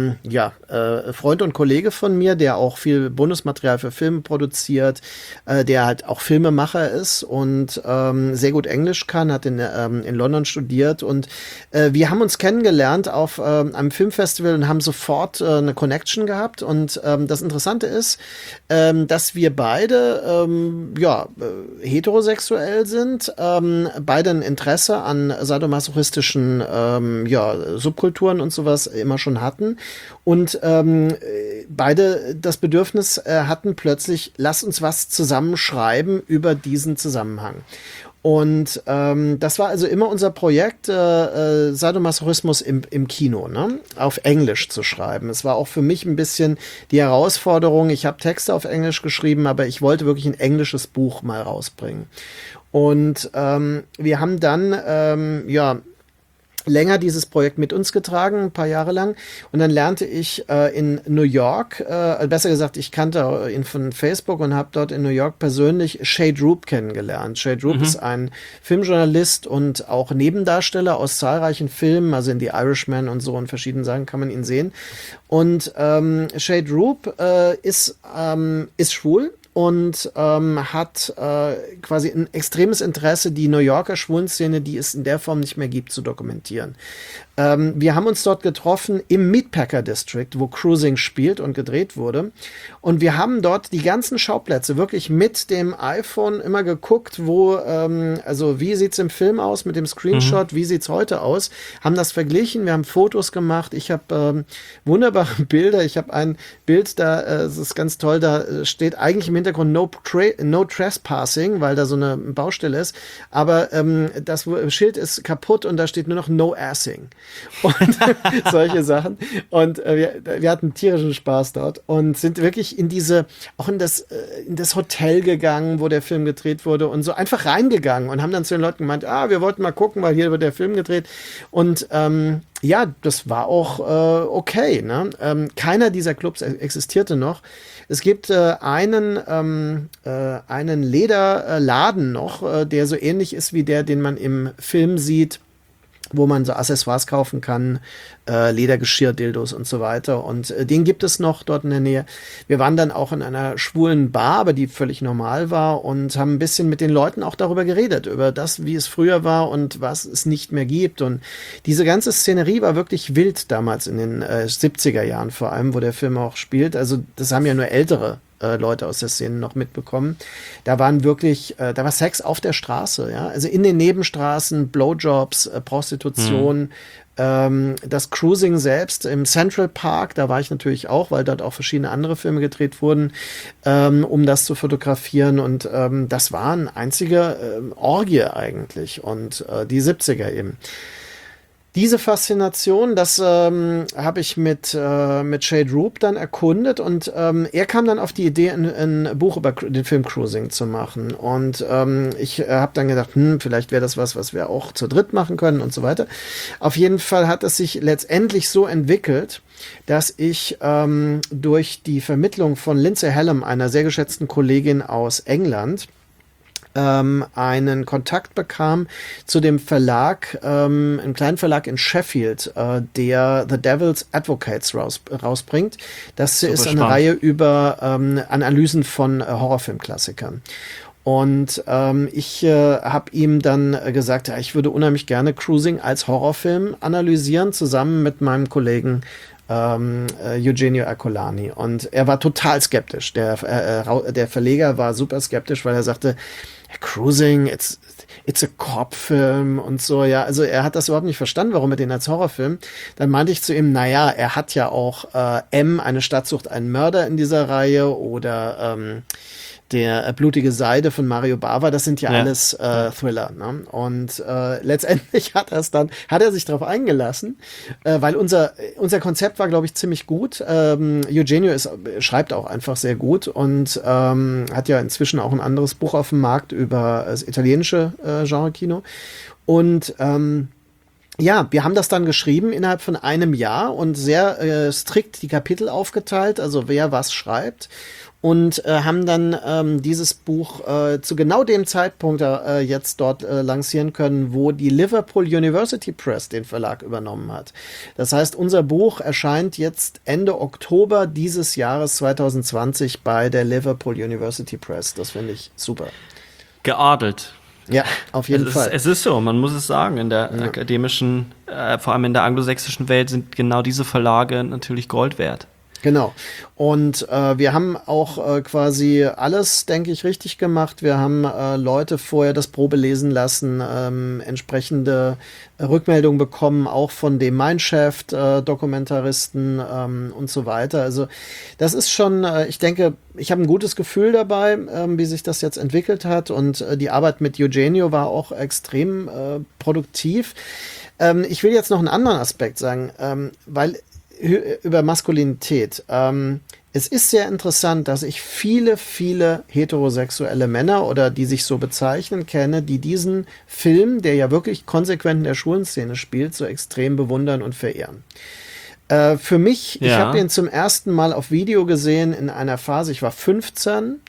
Freund und Kollege von mir, der auch viel Bonusmaterial für Filme produziert, der halt auch Filmemacher ist und sehr gut Englisch kann, hat in London studiert und wir haben uns kennengelernt auf einem Filmfestival und haben sofort eine Connection gehabt. Und das Interessante ist, dass wir beide heterosexuell sind, beide ein Interesse an sadomasochistischen Subkulturen und sowas immer schon hatten. Und beide das Bedürfnis hatten plötzlich, lass uns was zusammenschreiben über diesen Zusammenhang. Und das war also immer unser Projekt, Sadomasochismus im Kino, ne? Auf Englisch zu schreiben. Es war auch für mich ein bisschen die Herausforderung. Ich habe Texte auf Englisch geschrieben, aber ich wollte wirklich ein englisches Buch mal rausbringen. Und wir haben dann länger dieses Projekt mit uns getragen, ein paar Jahre lang. Und dann lernte ich in New York, besser gesagt, ich kannte ihn von Facebook und habe dort in New York persönlich Shay Droop kennengelernt. Shay Droop ist ein Filmjournalist und auch Nebendarsteller aus zahlreichen Filmen, also in The Irishman und so und verschiedenen Sachen kann man ihn sehen. Und Shay Droop ist schwul. Und hat quasi ein extremes Interesse, die New Yorker Schwulenszene, die es in der Form nicht mehr gibt, zu dokumentieren. Wir haben uns dort getroffen im Meatpacker District, wo Cruising spielt und gedreht wurde. Und wir haben dort die ganzen Schauplätze wirklich mit dem iPhone immer geguckt, wie sieht's im Film aus mit dem Screenshot, wie sieht's heute aus, haben das verglichen, wir haben Fotos gemacht. Ich habe wunderbare Bilder. Ich habe ein Bild, das ist ganz toll, da steht eigentlich im Hintergrund No Trespassing, weil da so eine Baustelle ist. Aber das Schild ist kaputt und da steht nur noch No Assing. Und solche Sachen. Und wir hatten tierischen Spaß dort und sind wirklich in das Hotel gegangen, wo der Film gedreht wurde und so einfach reingegangen und haben dann zu den Leuten gemeint, wir wollten mal gucken, weil hier wird der Film gedreht. Und das war auch okay. Ne? Keiner dieser Clubs existierte noch. Es gibt einen Lederladen noch, der so ähnlich ist wie der, den man im Film sieht, wo man so Accessoires kaufen kann, Ledergeschirr, Dildos und so weiter. Und den gibt es noch dort in der Nähe. Wir waren dann auch in einer schwulen Bar, aber die völlig normal war und haben ein bisschen mit den Leuten auch darüber geredet, über das, wie es früher war und was es nicht mehr gibt. Und diese ganze Szenerie war wirklich wild damals in den 70er Jahren vor allem, wo der Film auch spielt. Also das haben ja nur ältere Leute aus der Szene noch mitbekommen. Da war Sex auf der Straße, ja. Also in den Nebenstraßen, Blowjobs, Prostitution, das Cruising selbst im Central Park, da war ich natürlich auch, weil dort auch verschiedene andere Filme gedreht wurden, um das zu fotografieren. Und das war eine einzige Orgie eigentlich. Und die 70er eben. Diese Faszination, das habe ich mit Shay Droop dann erkundet und er kam dann auf die Idee, ein Buch über den Film Cruising zu machen. Und ich habe dann gedacht, vielleicht wäre das was wir auch zu dritt machen können und so weiter. Auf jeden Fall hat es sich letztendlich so entwickelt, dass ich durch die Vermittlung von Lindsay Hallam, einer sehr geschätzten Kollegin aus England, einen Kontakt bekam zu dem Verlag, einem kleinen Verlag in Sheffield, der The Devil's Advocates rausbringt. Das ist eine Reihe über Analysen von Horrorfilmklassikern. Und ich habe ihm dann gesagt, ich würde unheimlich gerne Cruising als Horrorfilm analysieren, zusammen mit meinem Kollegen Eugenio Ercolani. Und er war total skeptisch. Der Verleger war super skeptisch, weil er sagte, Cruising, it's a Cop-Film und so, ja. Also er hat das überhaupt nicht verstanden, warum er den als Horrorfilm. Dann meinte ich zu ihm, er hat ja auch M, eine Stadt sucht einen Mörder in dieser Reihe oder der Blutige Seide von Mario Bava, das sind ja alles Thriller. Ne? Und letztendlich hat er sich darauf eingelassen, weil unser Konzept war, glaube ich, ziemlich gut. Eugenio schreibt auch einfach sehr gut und hat ja inzwischen auch ein anderes Buch auf dem Markt über das italienische Genre-Kino. Und ja, wir haben das dann geschrieben innerhalb von einem Jahr und sehr strikt die Kapitel aufgeteilt, also wer was schreibt. Und haben dann dieses Buch zu genau dem Zeitpunkt jetzt dort lancieren können, wo die Liverpool University Press den Verlag übernommen hat. Das heißt, unser Buch erscheint jetzt Ende Oktober dieses Jahres 2020 bei der Liverpool University Press. Das finde ich super. Geadelt. Ja, auf jeden Fall. Es ist so, man muss es sagen, in der akademischen, vor allem in der anglosächsischen Welt sind genau diese Verlage natürlich Gold wert. Genau. Und wir haben auch quasi alles, denke ich, richtig gemacht. Wir haben Leute vorher das Probe lesen lassen, entsprechende Rückmeldungen bekommen, auch von dem Mindshaft Dokumentaristen und so weiter. Also das ist schon, ich denke, ich habe ein gutes Gefühl dabei, wie sich das jetzt entwickelt hat. Und die Arbeit mit Eugenio war auch extrem produktiv. Ich will jetzt noch einen anderen Aspekt sagen, weil über Maskulinität. Es ist sehr interessant, dass ich viele heterosexuelle Männer oder die sich so bezeichnen kenne, die diesen Film, der ja wirklich konsequent in der Schwulenszene spielt, so extrem bewundern und verehren. Für mich, ich habe ihn zum ersten Mal auf Video gesehen in einer Phase, ich war 15.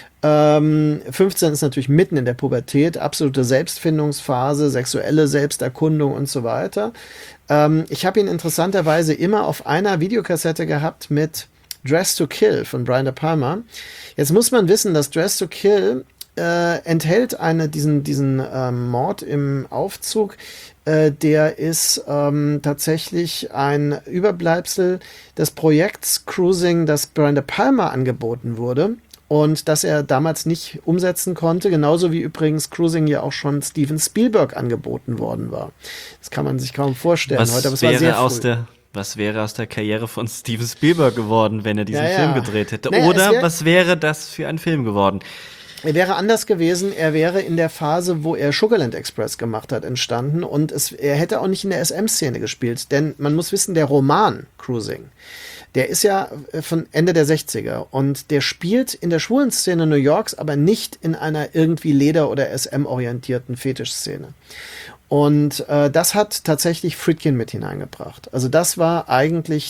15 ist natürlich mitten in der Pubertät, absolute Selbstfindungsphase, sexuelle Selbsterkundung und so weiter. Ich habe ihn interessanterweise immer auf einer Videokassette gehabt mit Dressed to Kill von Brian De Palma. Jetzt muss man wissen, dass Dressed to Kill enthält diesen Mord im Aufzug. Der ist tatsächlich ein Überbleibsel des Projekts Cruising, das Brian De Palma angeboten wurde. Und das er damals nicht umsetzen konnte, genauso wie übrigens Cruising ja auch schon Steven Spielberg angeboten worden war. Das kann man sich kaum vorstellen heute, aber es war sehr früh. Was wäre aus der Karriere von Steven Spielberg geworden, wenn er diesen Film gedreht hätte? Oder was wäre das für ein Film geworden? Er wäre anders gewesen, er wäre in der Phase, wo er Sugarland Express gemacht hat, entstanden und er hätte auch nicht in der SM-Szene gespielt, denn man muss wissen, der Roman Cruising, der ist ja von Ende der 60er und der spielt in der schwulen Szene New Yorks, aber nicht in einer irgendwie Leder- oder SM-orientierten Fetischszene. Und das hat tatsächlich Friedkin mit hineingebracht. Also das war eigentlich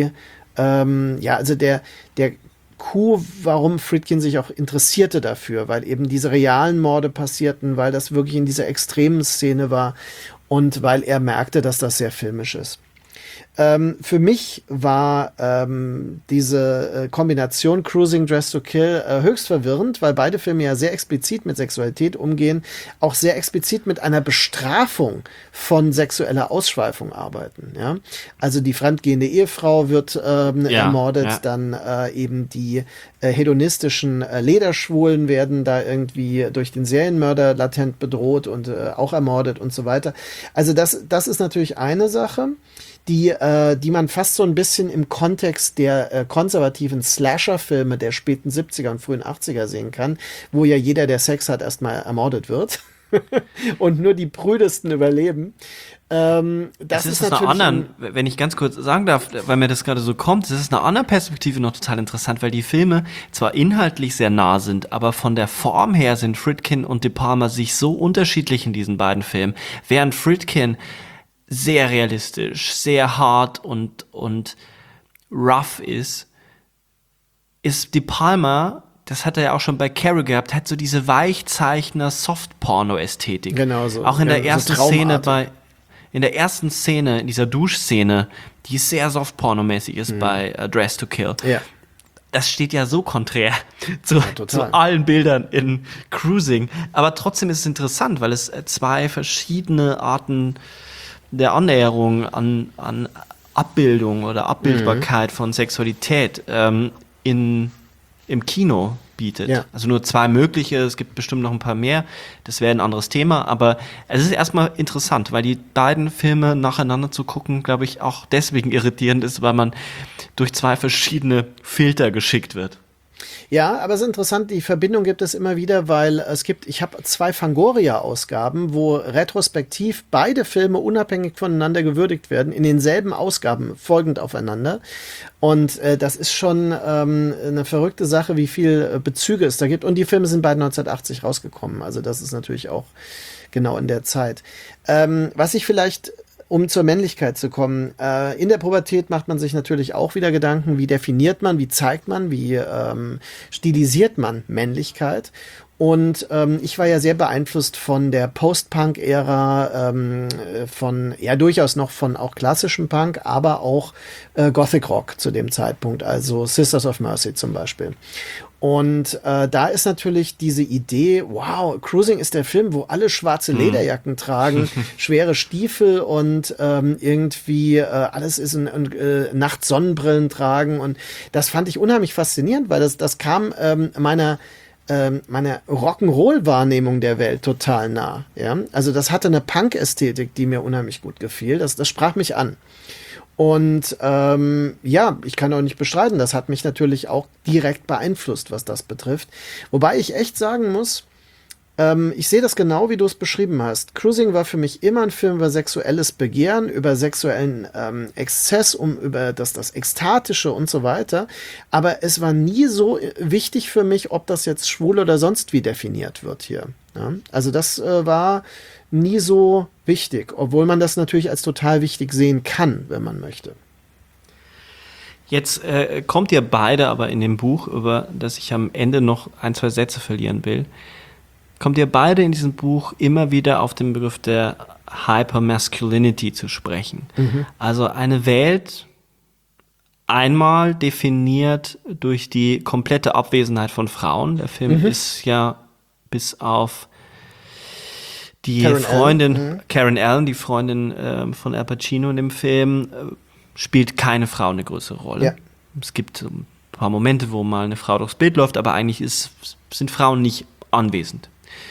der Coup, warum Friedkin sich auch interessierte dafür, weil eben diese realen Morde passierten, weil das wirklich in dieser extremen Szene war und weil er merkte, dass das sehr filmisch ist. Für mich war diese Kombination Cruising, Dressed to Kill höchst verwirrend, weil beide Filme ja sehr explizit mit Sexualität umgehen, auch sehr explizit mit einer Bestrafung von sexueller Ausschweifung arbeiten. Ja? Also die fremdgehende Ehefrau wird ermordet, dann eben die hedonistischen Lederschwulen werden da irgendwie durch den Serienmörder latent bedroht und auch ermordet und so weiter. Also das ist natürlich eine Sache, die man fast so ein bisschen im Kontext der konservativen Slasher-Filme der späten 70er und frühen 80er sehen kann, wo ja jeder, der Sex hat, erstmal ermordet wird und nur die prüdesten überleben. Das ist natürlich wenn ich ganz kurz sagen darf, weil mir das gerade so kommt, das ist eine andere Perspektive noch total interessant, weil die Filme zwar inhaltlich sehr nah sind, aber von der Form her sind Friedkin und De Palma sich so unterschiedlich in diesen beiden Filmen, während Friedkin sehr realistisch, sehr hart und rough ist De Palma, das hat er ja auch schon bei Carrie gehabt, hat so diese Weichzeichner Soft-Porno-Ästhetik. Genau so. Auch in der ersten so Szene in dieser Duschszene, die sehr Soft-Porno-mäßig ist bei Dressed to Kill. Ja. Das steht ja so konträr zu allen Bildern in Cruising. Aber trotzdem ist es interessant, weil es zwei verschiedene Arten der Annäherung an Abbildung oder Abbildbarkeit von Sexualität im Kino bietet. Ja. Also nur zwei mögliche, es gibt bestimmt noch ein paar mehr, das wäre ein anderes Thema, aber es ist erstmal interessant, weil die beiden Filme nacheinander zu gucken, glaube ich, auch deswegen irritierend ist, weil man durch zwei verschiedene Filter geschickt wird. Ja, aber es ist interessant, die Verbindung gibt es immer wieder, weil ich habe 2 Fangoria-Ausgaben, wo retrospektiv beide Filme unabhängig voneinander gewürdigt werden, in denselben Ausgaben, folgend aufeinander. Und das ist schon eine verrückte Sache, wie viel Bezüge es da gibt. Und die Filme sind beide 1980 rausgekommen, also das ist natürlich auch genau in der Zeit. Was ich vielleicht, um zur Männlichkeit zu kommen, in der Pubertät macht man sich natürlich auch wieder Gedanken, wie definiert man, wie zeigt man, wie stilisiert man Männlichkeit. Und ich war ja sehr beeinflusst von der Post-Punk-Ära, von ja durchaus noch von auch klassischem Punk, aber auch Gothic Rock zu dem Zeitpunkt, also Sisters of Mercy zum Beispiel. Und da ist natürlich diese Idee, wow, Cruising ist der Film, wo alle schwarze Lederjacken tragen, schwere Stiefel und irgendwie alles ist nachts Sonnenbrillen tragen. Und das fand ich unheimlich faszinierend, weil das kam meiner Rock'n'Roll-Wahrnehmung der Welt total nah. Ja? Also das hatte eine Punk-Ästhetik, die mir unheimlich gut gefiel. Das sprach mich an. Und ja, ich kann auch nicht bestreiten, das hat mich natürlich auch direkt beeinflusst, was das betrifft. Wobei ich echt sagen muss, ich sehe das genau, wie du es beschrieben hast. Cruising war für mich immer ein Film über sexuelles Begehren, über sexuellen Exzess, über das Ekstatische und so weiter. Aber es war nie so wichtig für mich, ob das jetzt schwul oder sonst wie definiert wird hier. Ja? Also das war nie so wichtig, obwohl man das natürlich als total wichtig sehen kann, wenn man möchte. Jetzt kommt ihr beide aber in dem Buch, über das ich am Ende noch 1, 2 Sätze verlieren will, kommt ihr beide in diesem Buch immer wieder auf den Begriff der Hypermasculinity zu sprechen. Mhm. Also eine Welt einmal definiert durch die komplette Abwesenheit von Frauen. Der Film ist ja bis auf die Karen Allen, die Freundin von Al Pacino in dem Film, spielt keine Frau eine größere Rolle. Ja. Es gibt ein paar Momente, wo mal eine Frau durchs Bild läuft, aber eigentlich sind Frauen nicht anwesend.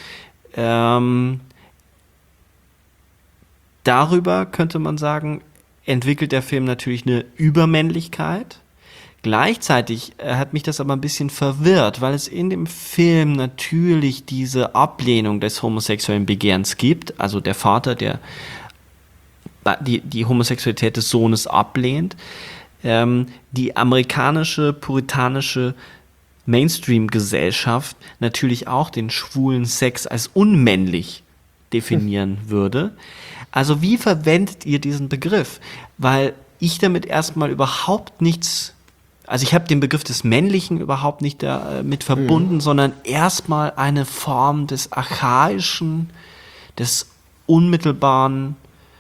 Darüber könnte man sagen, entwickelt der Film natürlich eine Übermännlichkeit. Gleichzeitig hat mich das aber ein bisschen verwirrt, weil es in dem Film natürlich diese Ablehnung des homosexuellen Begehrens gibt. Also der Vater, der die Homosexualität des Sohnes ablehnt. Die amerikanische, puritanische Mainstream-Gesellschaft natürlich auch den schwulen Sex als unmännlich definieren würde. Also wie verwendet ihr diesen Begriff? Weil ich damit erstmal überhaupt nichts, also ich habe den Begriff des Männlichen überhaupt nicht damit verbunden, sondern erstmal eine Form des Archaischen, des Unmittelbaren,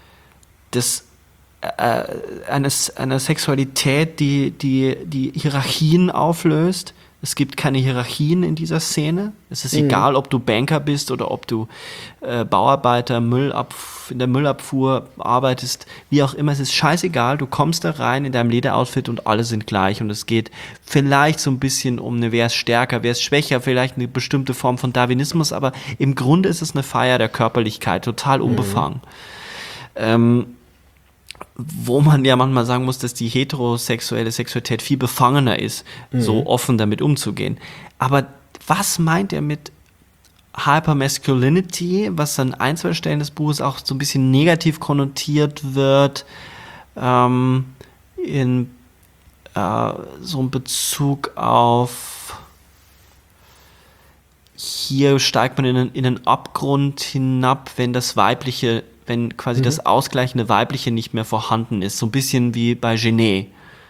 einer Sexualität, die Hierarchien auflöst. Es gibt keine Hierarchien in dieser Szene. Es ist egal, ob du Banker bist oder ob du Bauarbeiter in der Müllabfuhr arbeitest, wie auch immer. Es ist scheißegal. Du kommst da rein in deinem Lederoutfit und alle sind gleich. Und es geht vielleicht so ein bisschen um wer ist stärker, wer ist schwächer, vielleicht eine bestimmte Form von Darwinismus. Aber im Grunde ist es eine Feier der Körperlichkeit, total unbefangen. Wo man ja manchmal sagen muss, dass die heterosexuelle Sexualität viel befangener ist, so offen damit umzugehen. Aber was meint er mit Hypermasculinity, was an 1, 2 Stellen des Buches auch so ein bisschen negativ konnotiert wird, in so einem Bezug auf hier steigt man in einen Abgrund hinab, wenn quasi das ausgleichende Weibliche nicht mehr vorhanden ist. So ein bisschen wie bei Genet.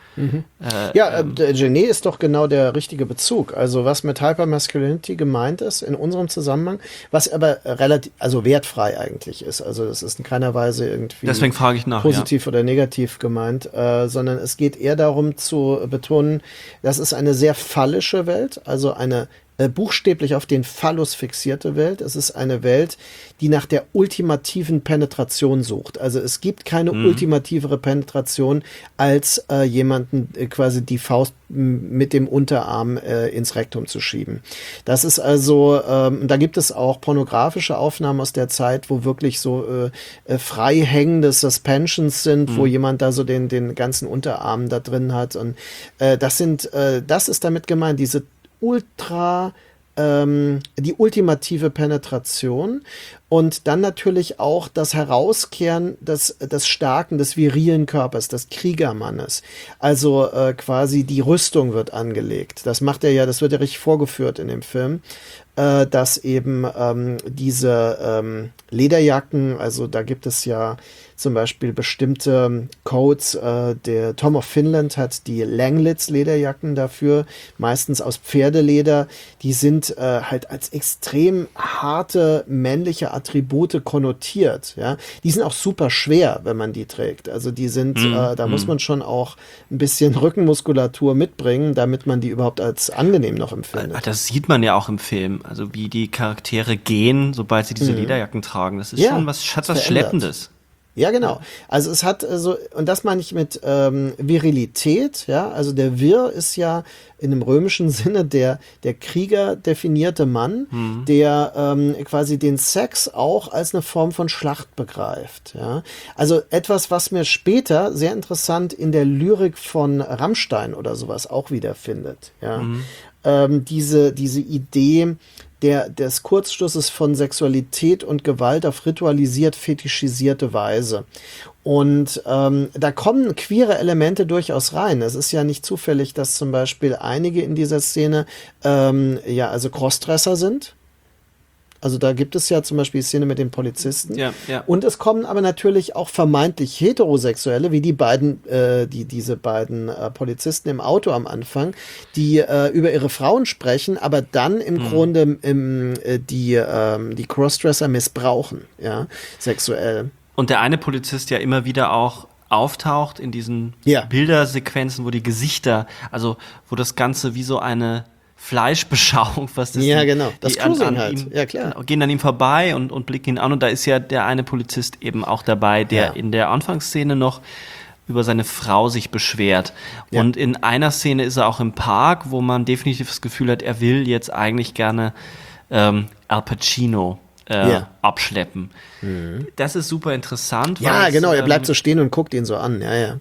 Genet ist doch genau der richtige Bezug. Also was mit Hypermasculinity gemeint ist in unserem Zusammenhang, was aber relativ, also wertfrei eigentlich ist. Also das ist in keiner Weise irgendwie deswegen frage ich nach, positiv oder negativ gemeint, sondern es geht eher darum zu betonen, das ist eine sehr phallische Welt, also eine buchstäblich auf den Phallus fixierte Welt. Es ist eine Welt, die nach der ultimativen Penetration sucht. Also es gibt keine ultimativere Penetration, als jemanden quasi die Faust mit dem Unterarm ins Rektum zu schieben. Das ist also, da gibt es auch pornografische Aufnahmen aus der Zeit, wo wirklich so frei hängende Suspensions sind, wo jemand da so den ganzen Unterarm da drin hat. Und das ist damit gemeint, diese die ultimative Penetration und dann natürlich auch das Herauskehren des starken, des virilen Körpers, des Kriegermannes. Also quasi die Rüstung wird angelegt. Das macht er ja, das wird ja richtig vorgeführt in dem Film, dass eben diese Lederjacken, also da gibt es ja zum Beispiel bestimmte Codes, der Tom of Finland hat die Langlitz Lederjacken dafür, meistens aus Pferdeleder, die sind halt als extrem harte männliche Attribute konnotiert, ja. Die sind auch super schwer, wenn man die trägt, also die sind, da muss man schon auch ein bisschen Rückenmuskulatur mitbringen, damit man die überhaupt als angenehm noch empfindet. Das sieht man ja auch im Film, also wie die Charaktere gehen, sobald sie diese Lederjacken tragen, das ist schon was Schleppendes. Ja, genau. Also es hat so, und das meine ich mit Virilität, ja, also der Vir ist ja in dem römischen Sinne der Krieger definierte Mann, der quasi den Sex auch als eine Form von Schlacht begreift, ja. Also etwas, was mir später sehr interessant in der Lyrik von Rammstein oder sowas auch wiederfindet, ja. Diese Idee des Kurzschlusses von Sexualität und Gewalt auf ritualisiert, fetischisierte Weise. Und da kommen queere Elemente durchaus rein. Es ist ja nicht zufällig, dass zum Beispiel einige in dieser Szene also Crossdresser sind. Also da gibt es ja zum Beispiel die Szene mit den Polizisten. Ja. Und es kommen aber natürlich auch vermeintlich Heterosexuelle, wie diese beiden Polizisten im Auto am Anfang, die über ihre Frauen sprechen, aber dann im Grunde die Crossdresser missbrauchen, ja, sexuell. Und der eine Polizist ja immer wieder auch auftaucht in diesen Bildersequenzen, wo die Gesichter, also wo das Ganze wie so eine Fleischbeschauung, was das ja, genau. Das Cruising halt. Ja, klar. Gehen an ihm vorbei und blicken ihn an. Und da ist ja der eine Polizist eben auch dabei, der in der Anfangsszene noch über seine Frau sich beschwert. Ja. Und in einer Szene ist er auch im Park, wo man definitiv das Gefühl hat, er will jetzt eigentlich gerne Al Pacino abschleppen. Das ist super interessant. Ja, genau. Er bleibt so stehen und guckt ihn so an. Ja.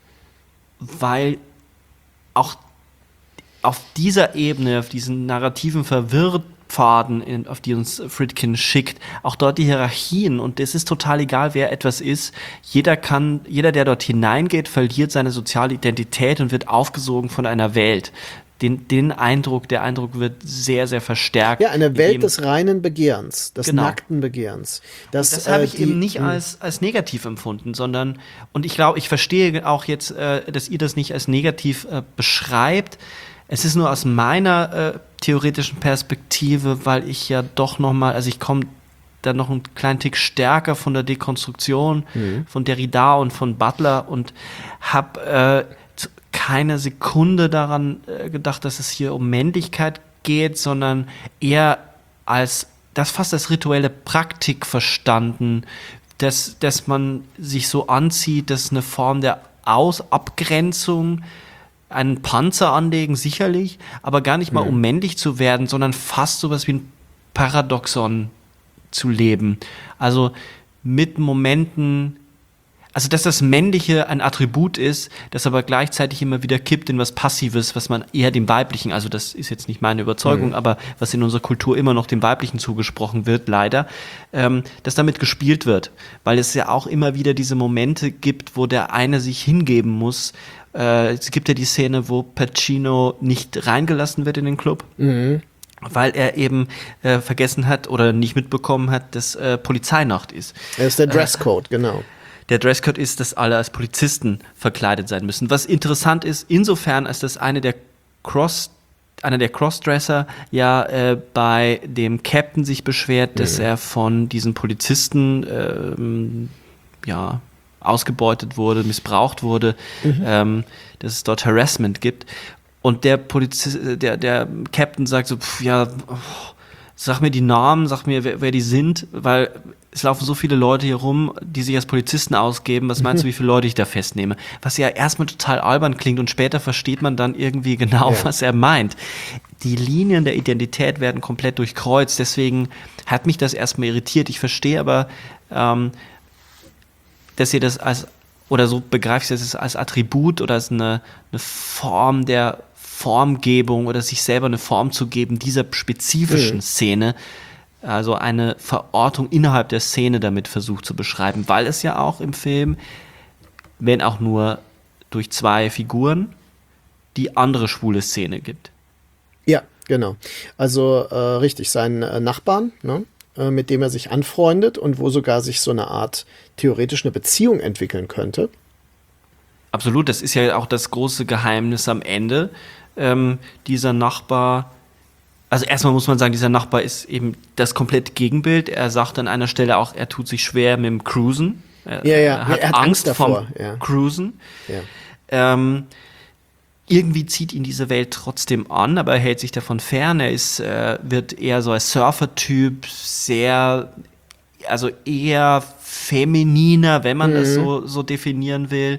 Weil auch auf dieser Ebene, auf diesen narrativen Verwirrpfaden, auf die uns Friedkin schickt, auch dort die Hierarchien, und es ist total egal, wer etwas ist. Jeder, der dort hineingeht, verliert seine soziale Identität und wird aufgesogen von einer Welt. Der Eindruck wird sehr, sehr verstärkt. Ja, eine Welt des reinen Begehrens, des nackten Begehrens. Das habe ich eben nicht als negativ empfunden, sondern, und ich glaube, ich verstehe auch jetzt, dass ihr das nicht als negativ beschreibt. Es ist nur aus meiner theoretischen Perspektive, weil ich ja doch nochmal, also ich komme da noch einen kleinen Tick stärker von der Dekonstruktion von Derrida und von Butler und habe keine Sekunde daran gedacht, dass es hier um Männlichkeit geht, sondern eher als das fast als rituelle Praktik verstanden, dass man sich so anzieht, dass eine Form der Abgrenzung, einen Panzer anlegen, sicherlich, aber gar nicht mal, um männlich zu werden, sondern fast sowas wie ein Paradoxon zu leben. Also mit Momenten, also dass das Männliche ein Attribut ist, das aber gleichzeitig immer wieder kippt in was Passives, was man eher dem Weiblichen, also das ist jetzt nicht meine Überzeugung, aber was in unserer Kultur immer noch dem Weiblichen zugesprochen wird, leider, dass damit gespielt wird, weil es ja auch immer wieder diese Momente gibt, wo der eine sich hingeben muss. Es gibt ja die Szene, wo Pacino nicht reingelassen wird in den Club, weil er eben vergessen hat oder nicht mitbekommen hat, dass Polizeinacht ist. Das ist der Dresscode, genau. Der Dresscode ist, dass alle als Polizisten verkleidet sein müssen. Was interessant ist, insofern, als dass einer der Crossdresser bei dem Captain sich beschwert, dass er von diesen Polizisten ausgebeutet wurde, missbraucht wurde, dass es dort Harassment gibt. Und der der Captain sagt so, sag mir die Namen, sag mir, wer die sind, weil es laufen so viele Leute hier rum, die sich als Polizisten ausgeben. Was meinst du, wie viele Leute ich da festnehme? Was ja erstmal total albern klingt und später versteht man dann irgendwie genau, was er meint. Die Linien der Identität werden komplett durchkreuzt, deswegen hat mich das erstmal irritiert. Ich verstehe aber, dass ihr das als, oder so begreift ihr das als Attribut oder als eine Form der Formgebung oder sich selber eine Form zu geben, dieser spezifischen Szene, also eine Verortung innerhalb der Szene damit versucht zu beschreiben, weil es ja auch im Film, wenn auch nur durch 2 Figuren, die andere schwule Szene gibt. Ja, genau. Also richtig, seinen Nachbarn, ne, mit dem er sich anfreundet und wo sogar sich so eine Art theoretisch eine Beziehung entwickeln könnte. Absolut, das ist ja auch das große Geheimnis am Ende. Dieser Nachbar, also erstmal muss man sagen, dieser Nachbar ist eben das komplette Gegenbild. Er sagt an einer Stelle auch, er tut sich schwer mit dem Cruisen. Er hat Angst davor, vom Cruisen. Ja. Irgendwie zieht ihn diese Welt trotzdem an, aber er hält sich davon fern. Er wird eher so als Surfer-Typ, also eher femininer, wenn man das so definieren will.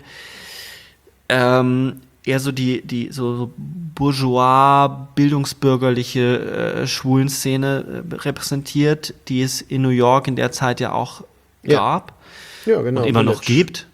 Eher so die so bourgeois, bildungsbürgerliche Schwulenszene repräsentiert, die es in New York in der Zeit ja auch gab. Ja, genau. Und immer noch gibt.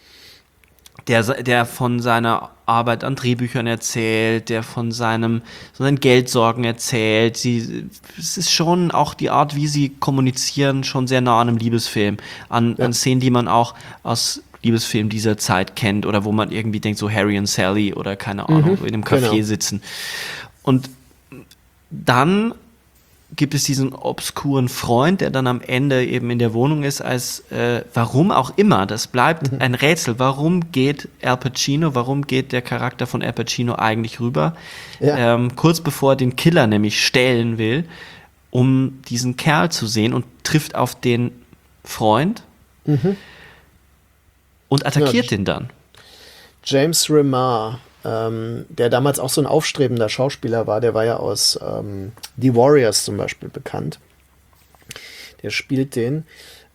Der von seiner Arbeit an Drehbüchern erzählt, der von seinen Geldsorgen erzählt. Es ist schon auch die Art, wie sie kommunizieren, schon sehr nah an einem Liebesfilm. An Szenen, die man auch aus Liebesfilmen dieser Zeit kennt oder wo man irgendwie denkt, so Harry und Sally oder keine Ahnung, in einem Café sitzen. Und dann gibt es diesen obskuren Freund, der dann am Ende eben in der Wohnung ist, als warum auch immer, das bleibt ein Rätsel, warum geht der Charakter von Al Pacino eigentlich rüber, kurz bevor er den Killer nämlich stellen will, um diesen Kerl zu sehen und trifft auf den Freund und attackiert den dann. James Remar, der damals auch so ein aufstrebender Schauspieler war, der war ja aus The Warriors zum Beispiel bekannt. Der spielt den.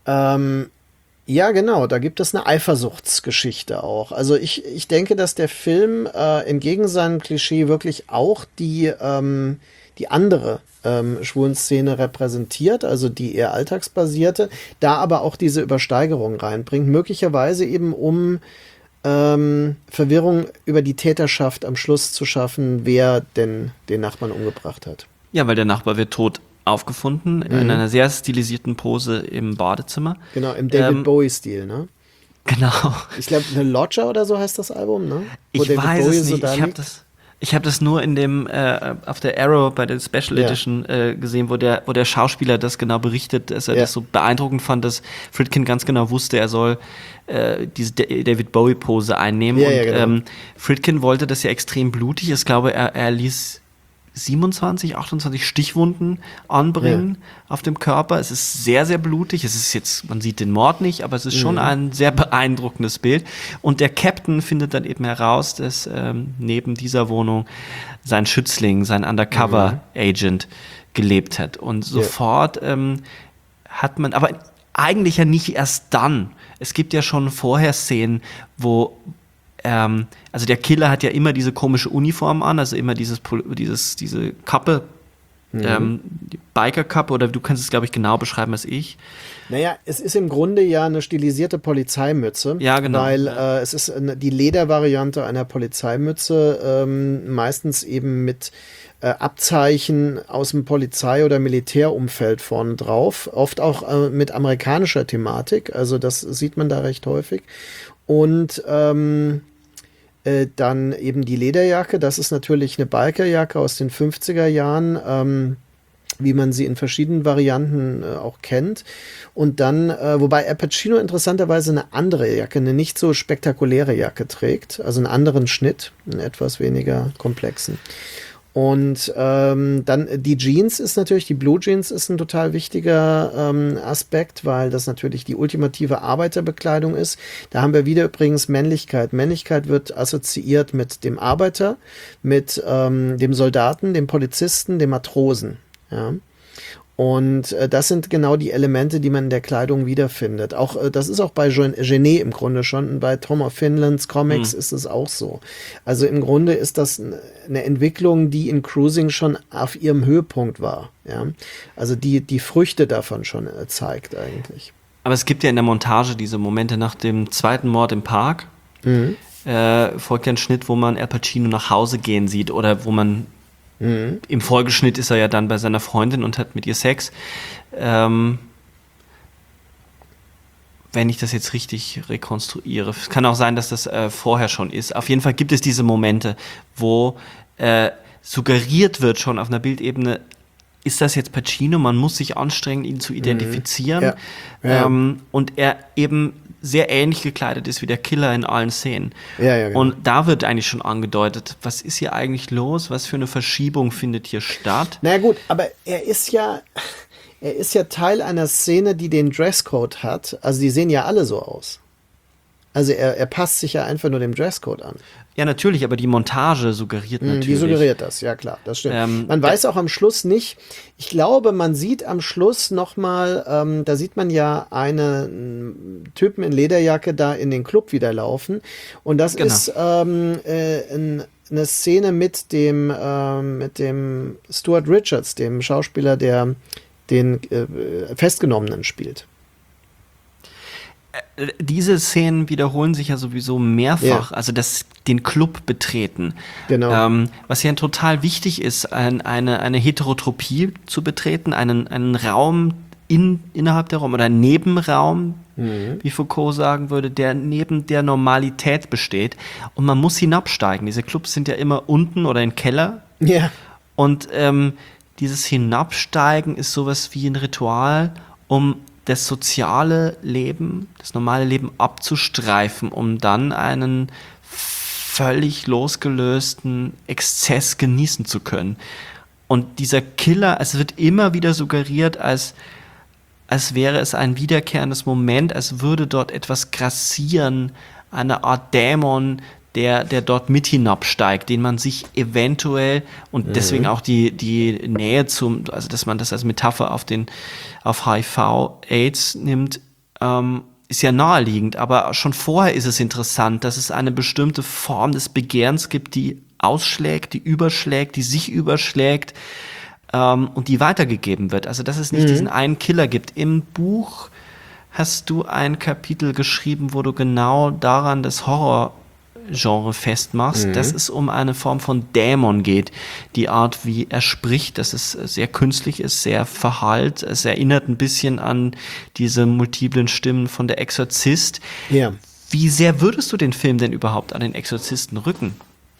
Ja, genau, da gibt es eine Eifersuchtsgeschichte auch. Also ich denke, dass der Film entgegen seinem Klischee wirklich auch die andere Schwulenszene repräsentiert, also die eher alltagsbasierte, da aber auch diese Übersteigerung reinbringt, möglicherweise eben um Verwirrung über die Täterschaft am Schluss zu schaffen, wer denn den Nachbarn umgebracht hat. Ja, weil der Nachbar wird tot aufgefunden, in einer sehr stilisierten Pose im Badezimmer. Genau, im David Bowie-Stil, ne? Genau. Ich glaube, The Lodger oder so heißt das Album, ne? Wo ich weiß es nicht, ich habe das nur in dem auf der Arrow bei der Special Edition gesehen, wo der Schauspieler das genau berichtet, dass er das so beeindruckend fand, dass Friedkin ganz genau wusste, er soll diese David Bowie Pose einnehmen. Ja, genau. Friedkin wollte das ja extrem blutig. Ich glaube, er ließ 27, 28 Stichwunden anbringen auf dem Körper. Es ist sehr, sehr blutig. Es ist jetzt, man sieht den Mord nicht, aber es ist schon ein sehr beeindruckendes Bild. Und der Captain findet dann eben heraus, dass neben dieser Wohnung sein Schützling, sein Undercover-Agent gelebt hat. Und sofort hat man, aber eigentlich ja nicht erst dann. Es gibt ja schon vorher Szenen, wo also der Killer hat ja immer diese komische Uniform an, also immer diese Kappe, die Biker-Kappe, oder du kannst es, glaube ich, genau beschreiben als ich. Naja, es ist im Grunde ja eine stilisierte Polizeimütze. Ja, genau. Weil es ist die Ledervariante einer Polizeimütze, meistens eben mit Abzeichen aus dem Polizei- oder Militärumfeld vorne drauf, oft auch mit amerikanischer Thematik, also das sieht man da recht häufig. Und dann eben die Lederjacke, das ist natürlich eine Bikerjacke aus den 50er Jahren, wie man sie in verschiedenen Varianten auch kennt. Und dann, wobei Al Pacino interessanterweise eine andere Jacke, eine nicht so spektakuläre Jacke trägt, also einen anderen Schnitt, einen etwas weniger komplexen. Und dann die Jeans ist natürlich, die Blue Jeans ist ein total wichtiger Aspekt, weil das natürlich die ultimative Arbeiterbekleidung ist. Da haben wir wieder übrigens Männlichkeit. Männlichkeit wird assoziiert mit dem Arbeiter, mit dem Soldaten, dem Polizisten, dem Matrosen. Ja. Und das sind genau die Elemente, die man in der Kleidung wiederfindet. Auch das ist auch bei Genet im Grunde schon. Und bei Tom of Finlands Comics ist es auch so. Also im Grunde ist das eine Entwicklung, die in Cruising schon auf ihrem Höhepunkt war. Ja? Also die Früchte davon schon zeigt eigentlich. Aber es gibt ja in der Montage diese Momente nach dem zweiten Mord im Park, folgt ja ein Schnitt, wo man Al Pacino nach Hause gehen sieht oder wo man im Folgeschnitt ist er ja dann bei seiner Freundin und hat mit ihr Sex. Wenn ich das jetzt richtig rekonstruiere. Es kann auch sein, dass das vorher schon ist. Auf jeden Fall gibt es diese Momente, wo suggeriert wird schon auf einer Bildebene, ist das jetzt Pacino? Man muss sich anstrengen, ihn zu identifizieren. Ja. Und er eben sehr ähnlich gekleidet ist wie der Killer in allen Szenen. Ja, genau. Und da wird eigentlich schon angedeutet, was ist hier eigentlich los? Was für eine Verschiebung findet hier statt? Na gut, aber er ist ja Teil einer Szene, die den Dresscode hat. Also die sehen ja alle so aus. Also er passt sich ja einfach nur dem Dresscode an. Ja, natürlich, aber die Montage suggeriert natürlich. Die suggeriert das, ja klar, das stimmt. Man weiß auch am Schluss nicht, ich glaube, man sieht am Schluss nochmal, da sieht man ja einen Typen in Lederjacke da in den Club wieder laufen. Und das ist eine Szene mit dem Stuart Richards, dem Schauspieler, der den Festgenommenen spielt. Diese Szenen wiederholen sich ja sowieso mehrfach, also den Club betreten. Genau. Was ja total wichtig ist, eine Heterotropie zu betreten, einen Raum innerhalb der Raum oder einen Nebenraum, wie Foucault sagen würde, der neben der Normalität besteht. Und man muss hinabsteigen. Diese Clubs sind ja immer unten oder im Keller. Ja. Und dieses Hinabsteigen ist sowas wie ein Ritual, um das soziale Leben, das normale Leben abzustreifen, um dann einen völlig losgelösten Exzess genießen zu können. Und dieser Killer, es wird immer wieder suggeriert, als wäre es ein wiederkehrendes Moment, als würde dort etwas grassieren, eine Art Dämon, der dort mit hinabsteigt, den man sich eventuell, und deswegen auch die Nähe also dass man das als Metapher auf HIV/AIDS nimmt, ist ja naheliegend. Aber schon vorher ist es interessant, dass es eine bestimmte Form des Begehrens gibt, die ausschlägt, die überschlägt, die sich überschlägt und die weitergegeben wird. Also dass es nicht diesen einen Killer gibt. Im Buch hast du ein Kapitel geschrieben, wo du genau daran das Horrorgenre festmachst, dass es um eine Form von Dämon geht. Die Art, wie er spricht, dass es sehr künstlich ist, sehr verhallt. Es erinnert ein bisschen an diese multiplen Stimmen von Der Exorzist. Ja. Wie sehr würdest du den Film denn überhaupt an den Exorzisten rücken?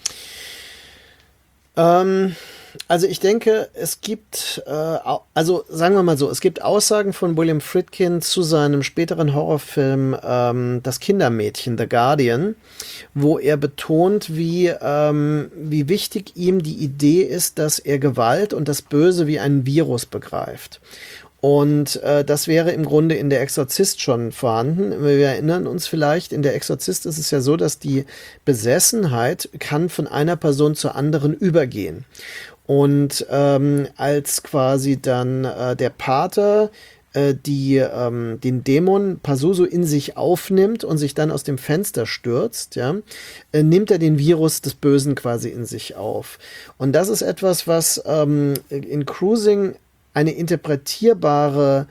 Also ich denke, es gibt, also sagen wir mal so, es gibt Aussagen von William Friedkin zu seinem späteren Horrorfilm Das Kindermädchen, The Guardian, wo er betont, wie wichtig ihm die Idee ist, dass er Gewalt und das Böse wie ein Virus begreift. Und das wäre im Grunde in Der Exorzist schon vorhanden. Wir erinnern uns vielleicht, in Der Exorzist ist es ja so, dass die Besessenheit kann von einer Person zur anderen übergehen. Und als quasi dann der Pater den Dämon Pazuzu in sich aufnimmt und sich dann aus dem Fenster stürzt, ja, nimmt er den Virus des Bösen quasi in sich auf. Und das ist etwas, was in Cruising eine interpretierbare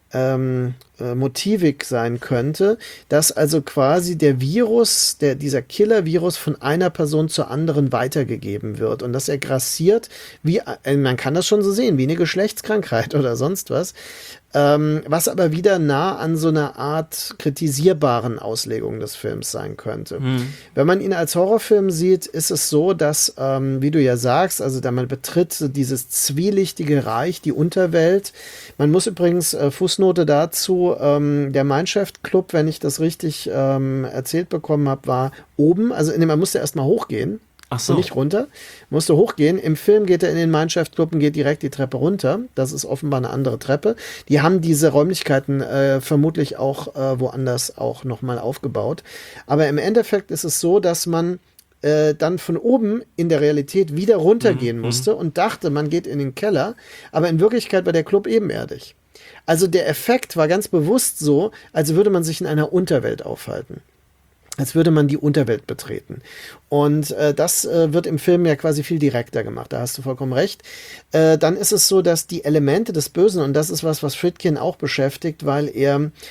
Motivik sein könnte, dass also quasi der Virus, dieser Killer-Virus von einer Person zur anderen weitergegeben wird und dass er grassiert, wie, man kann das schon so sehen, wie eine Geschlechtskrankheit oder sonst was, was aber wieder nah an so einer Art kritisierbaren Auslegung des Films sein könnte. Wenn man ihn als Horrorfilm sieht, ist es so, dass, wie du ja sagst, also da man betritt dieses zwielichtige Reich, die Unterwelt. Man muss übrigens, Fußnote dazu, der Mineshaft Club, wenn ich das richtig erzählt bekommen habe, war oben, also man musste erstmal hochgehen. Ach so. Und nicht runter. Musste hochgehen. Im Film geht er in den Mineshaft Club und geht direkt die Treppe runter. Das ist offenbar eine andere Treppe. Die haben diese Räumlichkeiten vermutlich auch woanders auch nochmal aufgebaut. Aber im Endeffekt ist es so, dass man dann von oben in der Realität wieder runtergehen musste und dachte, man geht in den Keller. Aber in Wirklichkeit war der Club ebenerdig. Also der Effekt war ganz bewusst so, als würde man sich in einer Unterwelt aufhalten. Als würde man die Unterwelt betreten. Und das wird im Film ja quasi viel direkter gemacht. Da hast du vollkommen recht. Dann ist es so, dass die Elemente des Bösen, und das ist was Friedkin auch beschäftigt, weil er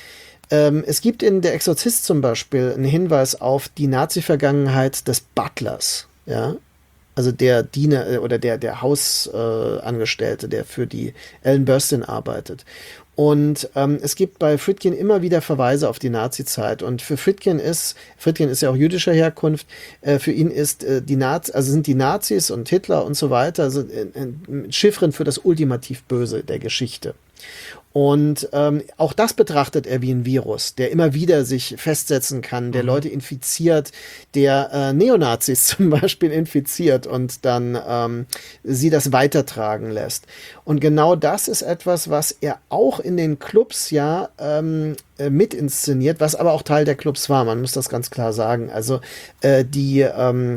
Es gibt in Der Exorzist zum Beispiel einen Hinweis auf die Nazi-Vergangenheit des Butlers, ja. Also der Diener oder der Hausangestellte, der für die Ellen Burstyn arbeitet. Und es gibt bei Friedkin immer wieder Verweise auf die Nazi-Zeit. Und für Friedkin ist ja auch jüdischer Herkunft, für ihn ist sind die Nazis und Hitler und so weiter, also Chiffren für das ultimativ Böse der Geschichte. Und auch das betrachtet er wie ein Virus, der immer wieder sich festsetzen kann, der Leute infiziert, der Neonazis zum Beispiel infiziert und dann sie das weitertragen lässt. Und genau das ist etwas, was er auch in den Clubs ja mit inszeniert, was aber auch Teil der Clubs war, man muss das ganz klar sagen. Also die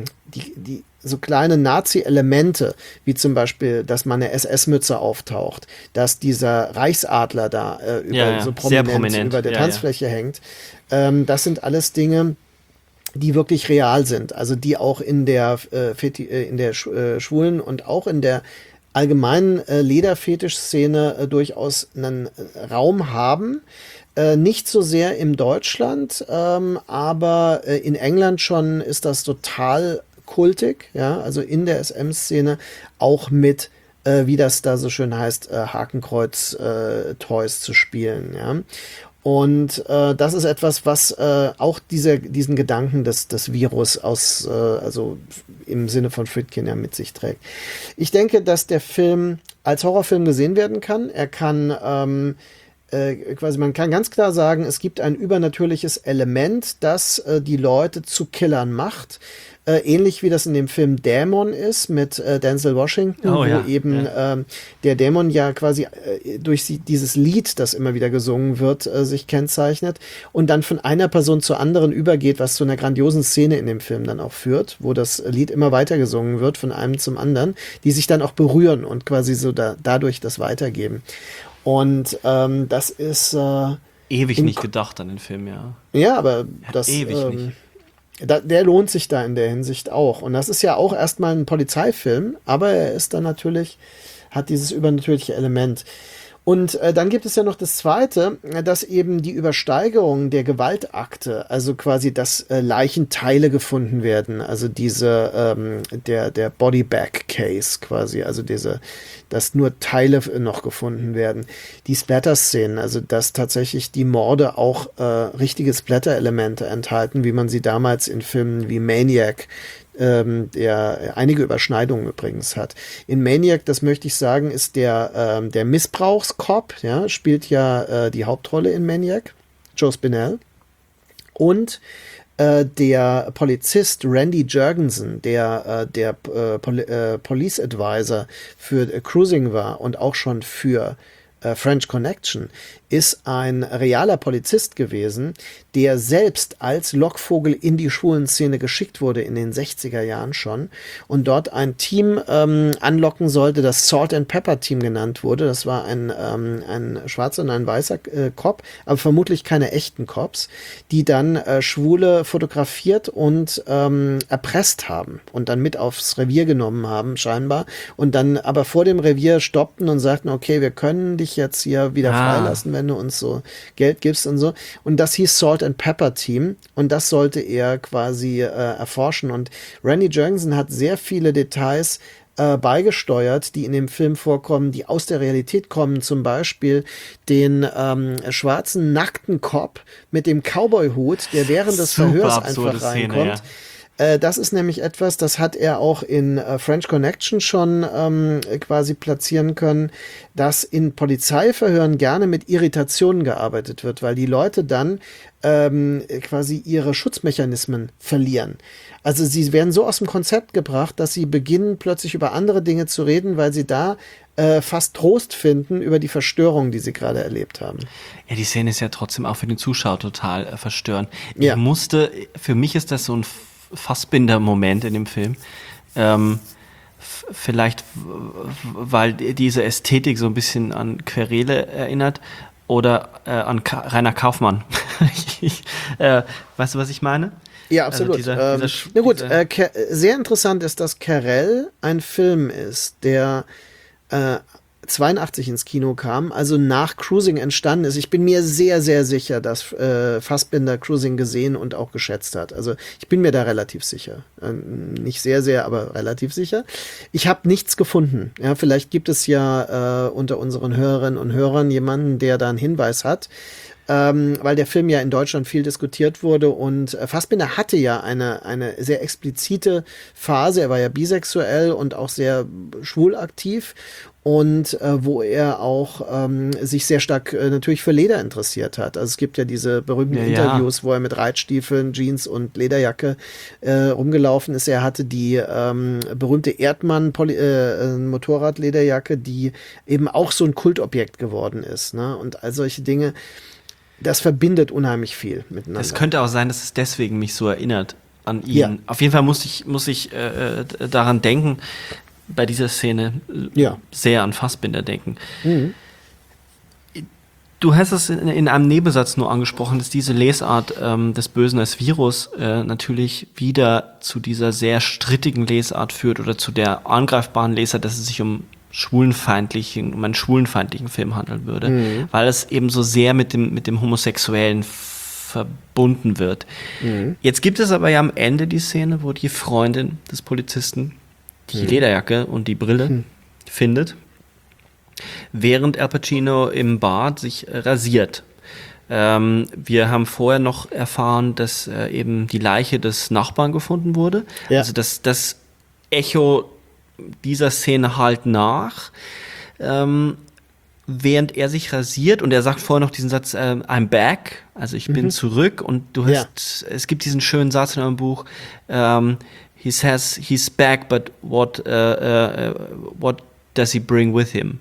so kleine Nazi-Elemente, wie zum Beispiel, dass mal eine SS-Mütze auftaucht, dass dieser Reichsadler da so prominent über der Tanzfläche hängt. Das sind alles Dinge, die wirklich real sind, also die auch in der schwulen und auch in der allgemeinen Lederfetisch-Szene durchaus einen Raum haben. Nicht so sehr in Deutschland, aber in England schon ist das total kultig, ja, also in der SM-Szene auch mit, wie das da so schön heißt, Hakenkreuz-Toys zu spielen, ja. Und das ist etwas, was auch diesen Gedanken des Virus also im Sinne von Friedkin ja mit sich trägt. Ich denke, dass der Film als Horrorfilm gesehen werden kann. Er kann man kann ganz klar sagen, es gibt ein übernatürliches Element, das die Leute zu Killern macht. Ähnlich wie das in dem Film Dämon ist mit Denzel Washington, wo der Dämon ja quasi durch dieses Lied, das immer wieder gesungen wird, sich kennzeichnet und dann von einer Person zur anderen übergeht, was zu einer grandiosen Szene in dem Film dann auch führt, wo das Lied immer weiter gesungen wird von einem zum anderen, die sich dann auch berühren und quasi so dadurch das weitergeben. Und das ist ewig nicht gedacht an den Film, ja. Ja, aber das ewig nicht. Der lohnt sich da in der Hinsicht auch. Und das ist ja auch erstmal ein Polizeifilm, aber er ist dann natürlich, hat dieses übernatürliche Element. Und dann gibt es ja noch das Zweite, dass eben die Übersteigerung der Gewaltakte, also quasi, dass Leichenteile gefunden werden, also der Body-Bag-Case quasi, also dass nur Teile noch gefunden werden. Die Splatter-Szenen, also dass tatsächlich die Morde auch richtige Splatter-Elemente enthalten, wie man sie damals in Filmen wie Maniac, der einige Überschneidungen übrigens hat. In Maniac, das möchte ich sagen, ist der Missbrauchskop, ja, spielt ja die Hauptrolle in Maniac, Joe Spinell. Und der Polizist Randy Jurgensen, der Police Advisor für Cruising war und auch schon für French Connection, ist ein realer Polizist gewesen, der selbst als Lockvogel in die Schwulenszene geschickt wurde in den 60er Jahren schon und dort ein Team anlocken sollte, das Salt and Pepper Team genannt wurde. Das war ein schwarzer und ein weißer Cop, aber vermutlich keine echten Cops, die dann Schwule fotografiert und erpresst haben und dann mit aufs Revier genommen haben, scheinbar, und dann aber vor dem Revier stoppten und sagten, okay, wir können dich jetzt hier wieder freilassen, wenn du uns so Geld gibst und so. Und das hieß Salt and Pepper Team und das sollte er quasi erforschen. Und Randy Jurgensen hat sehr viele Details beigesteuert, die in dem Film vorkommen, die aus der Realität kommen. Zum Beispiel den schwarzen, nackten Cop mit dem Cowboy-Hut, der während des Verhörs einfach reinkommt. Szene, ja. Das ist nämlich etwas, das hat er auch in French Connection schon quasi platzieren können, dass in Polizeiverhören gerne mit Irritationen gearbeitet wird, weil die Leute dann quasi ihre Schutzmechanismen verlieren. Also sie werden so aus dem Konzept gebracht, dass sie beginnen plötzlich über andere Dinge zu reden, weil sie da fast Trost finden über die Verstörung, die sie gerade erlebt haben. Ja, die Szene ist ja trotzdem auch für den Zuschauer total verstörend. Ja. Für mich ist das so ein Fassbinder-Moment in dem Film. Vielleicht, weil diese Ästhetik so ein bisschen an Querele erinnert oder an Rainer Kaufmann. Weißt du, was ich meine? Ja, absolut. Sehr interessant ist, dass Carell ein Film ist, der 82 ins Kino kam, also nach Cruising entstanden ist. Ich bin mir sehr, sehr sicher, dass Fassbinder Cruising gesehen und auch geschätzt hat. Also ich bin mir da relativ sicher. Nicht sehr, sehr, aber relativ sicher. Ich habe nichts gefunden. Ja, vielleicht gibt es ja unter unseren Hörerinnen und Hörern jemanden, der da einen Hinweis hat. Weil der Film ja in Deutschland viel diskutiert wurde und Fassbinder hatte ja eine sehr explizite Phase, er war ja bisexuell und auch sehr schwul aktiv und wo er auch sich sehr stark natürlich für Leder interessiert hat. Also es gibt ja diese berühmten Interviews, wo er mit Reitstiefeln, Jeans und Lederjacke rumgelaufen ist. Er hatte die berühmte Erdmann Motorradlederjacke, die eben auch so ein Kultobjekt geworden ist, ne? Und all solche Dinge. Das verbindet unheimlich viel miteinander. Es könnte auch sein, dass es deswegen mich so erinnert an ihn. Ja. Auf jeden Fall muss ich daran denken, bei dieser Szene sehr an Fassbinder denken. Mhm. Du hast es in einem Nebensatz nur angesprochen, dass diese Lesart des Bösen als Virus natürlich wieder zu dieser sehr strittigen Lesart führt oder zu der angreifbaren Lesart, dass es sich um einen schwulenfeindlichen Film handeln würde, weil es eben so sehr mit dem Homosexuellen verbunden wird. Mhm. Jetzt gibt es aber ja am Ende die Szene, wo die Freundin des Polizisten die Lederjacke und die Brille findet, während Al Pacino im Bad sich rasiert. Wir haben vorher noch erfahren, dass eben die Leiche des Nachbarn gefunden wurde. Ja. Also das Echo dieser Szene halt nach, während er sich rasiert und er sagt vorher noch diesen Satz, I'm back, also ich bin zurück und du hast, es gibt diesen schönen Satz in eurem Buch, he says he's back, but what does he bring with him?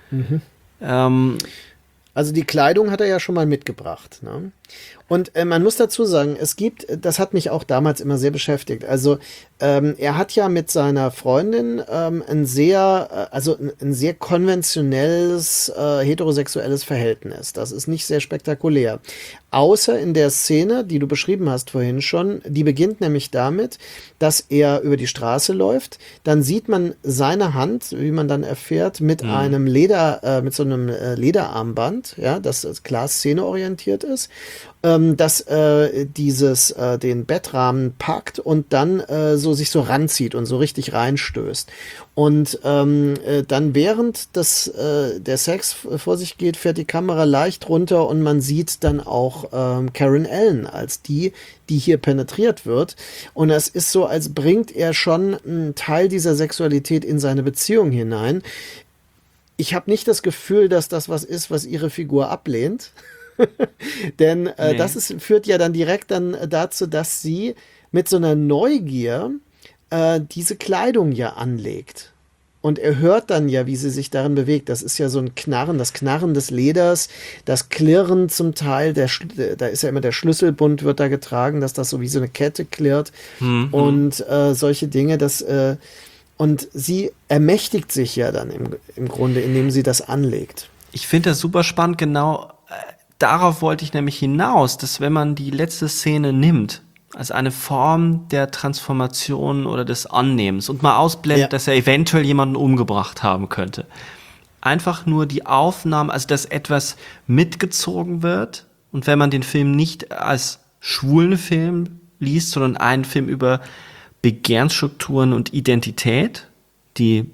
Also die Kleidung hat er ja schon mal mitgebracht, ne? Und man muss dazu sagen, das hat mich auch damals immer sehr beschäftigt. Also er hat ja mit seiner Freundin ein sehr konventionelles heterosexuelles Verhältnis. Das ist nicht sehr spektakulär. Außer in der Szene, die du beschrieben hast vorhin schon, die beginnt nämlich damit, dass er über die Straße läuft. Dann sieht man seine Hand, wie man dann erfährt, mit einem mit so einem Lederarmband, ja, das klar szeneorientiert ist. Das den Bettrahmen packt und dann sich so ranzieht und so richtig reinstößt. Und dann während der Sex vor sich geht, fährt die Kamera leicht runter und man sieht dann auch Karen Allen als die hier penetriert wird. Und es ist so, als bringt er schon einen Teil dieser Sexualität in seine Beziehung hinein. Ich habe nicht das Gefühl, dass das was ist, was ihre Figur ablehnt. Denn das führt ja dann direkt dazu, dass sie mit so einer Neugier diese Kleidung ja anlegt. Und er hört dann ja, wie sie sich darin bewegt. Das ist ja so ein Knarren, das Knarren des Leders, das Klirren zum Teil. Da ist ja immer der Schlüsselbund wird da getragen, dass das so wie so eine Kette klirrt. Und solche Dinge, und sie ermächtigt sich ja dann im Grunde, indem sie das anlegt. Ich finde das super spannend, genau. Darauf wollte ich nämlich hinaus, dass wenn man die letzte Szene nimmt, als eine Form der Transformation oder des Annehmens und mal ausblendet, dass er eventuell jemanden umgebracht haben könnte. Einfach nur die Aufnahme, also dass etwas mitgezogen wird und wenn man den Film nicht als schwulen Film liest, sondern einen Film über Begehrensstrukturen und Identität, die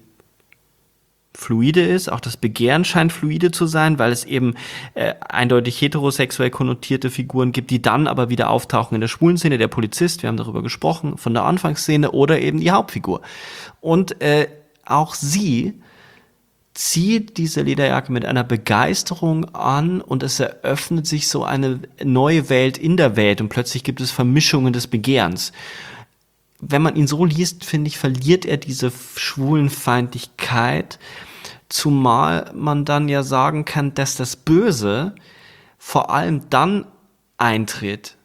fluide ist, auch das Begehren scheint fluide zu sein, weil es eben eindeutig heterosexuell konnotierte Figuren gibt, die dann aber wieder auftauchen in der schwulen Szene, der Polizist, wir haben darüber gesprochen, von der Anfangsszene oder eben die Hauptfigur. Und auch sie zieht diese Lederjacke mit einer Begeisterung an und es eröffnet sich so eine neue Welt in der Welt und plötzlich gibt es Vermischungen des Begehrens. Wenn man ihn so liest, finde ich, verliert er diese Schwulenfeindlichkeit, zumal man dann ja sagen kann, dass das Böse vor allem dann eintritt,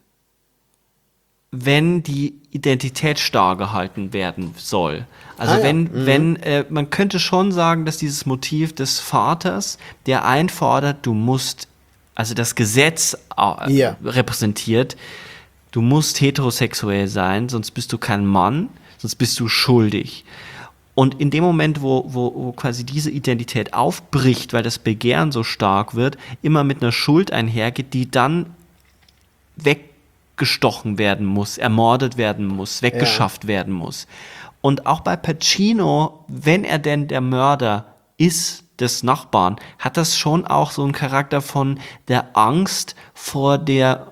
wenn die Identität starr gehalten werden soll. Also man könnte schon sagen, dass dieses Motiv des Vaters, der einfordert, du musst, also das Gesetz repräsentiert, du musst heterosexuell sein, sonst bist du kein Mann, sonst bist du schuldig. Und in dem Moment, wo quasi diese Identität aufbricht, weil das Begehren so stark wird, immer mit einer Schuld einhergeht, die dann weggestochen werden muss, ermordet werden muss, weggeschafft werden muss. Und auch bei Pacino, wenn er denn der Mörder ist des Nachbarn, hat das schon auch so einen Charakter von der Angst vor der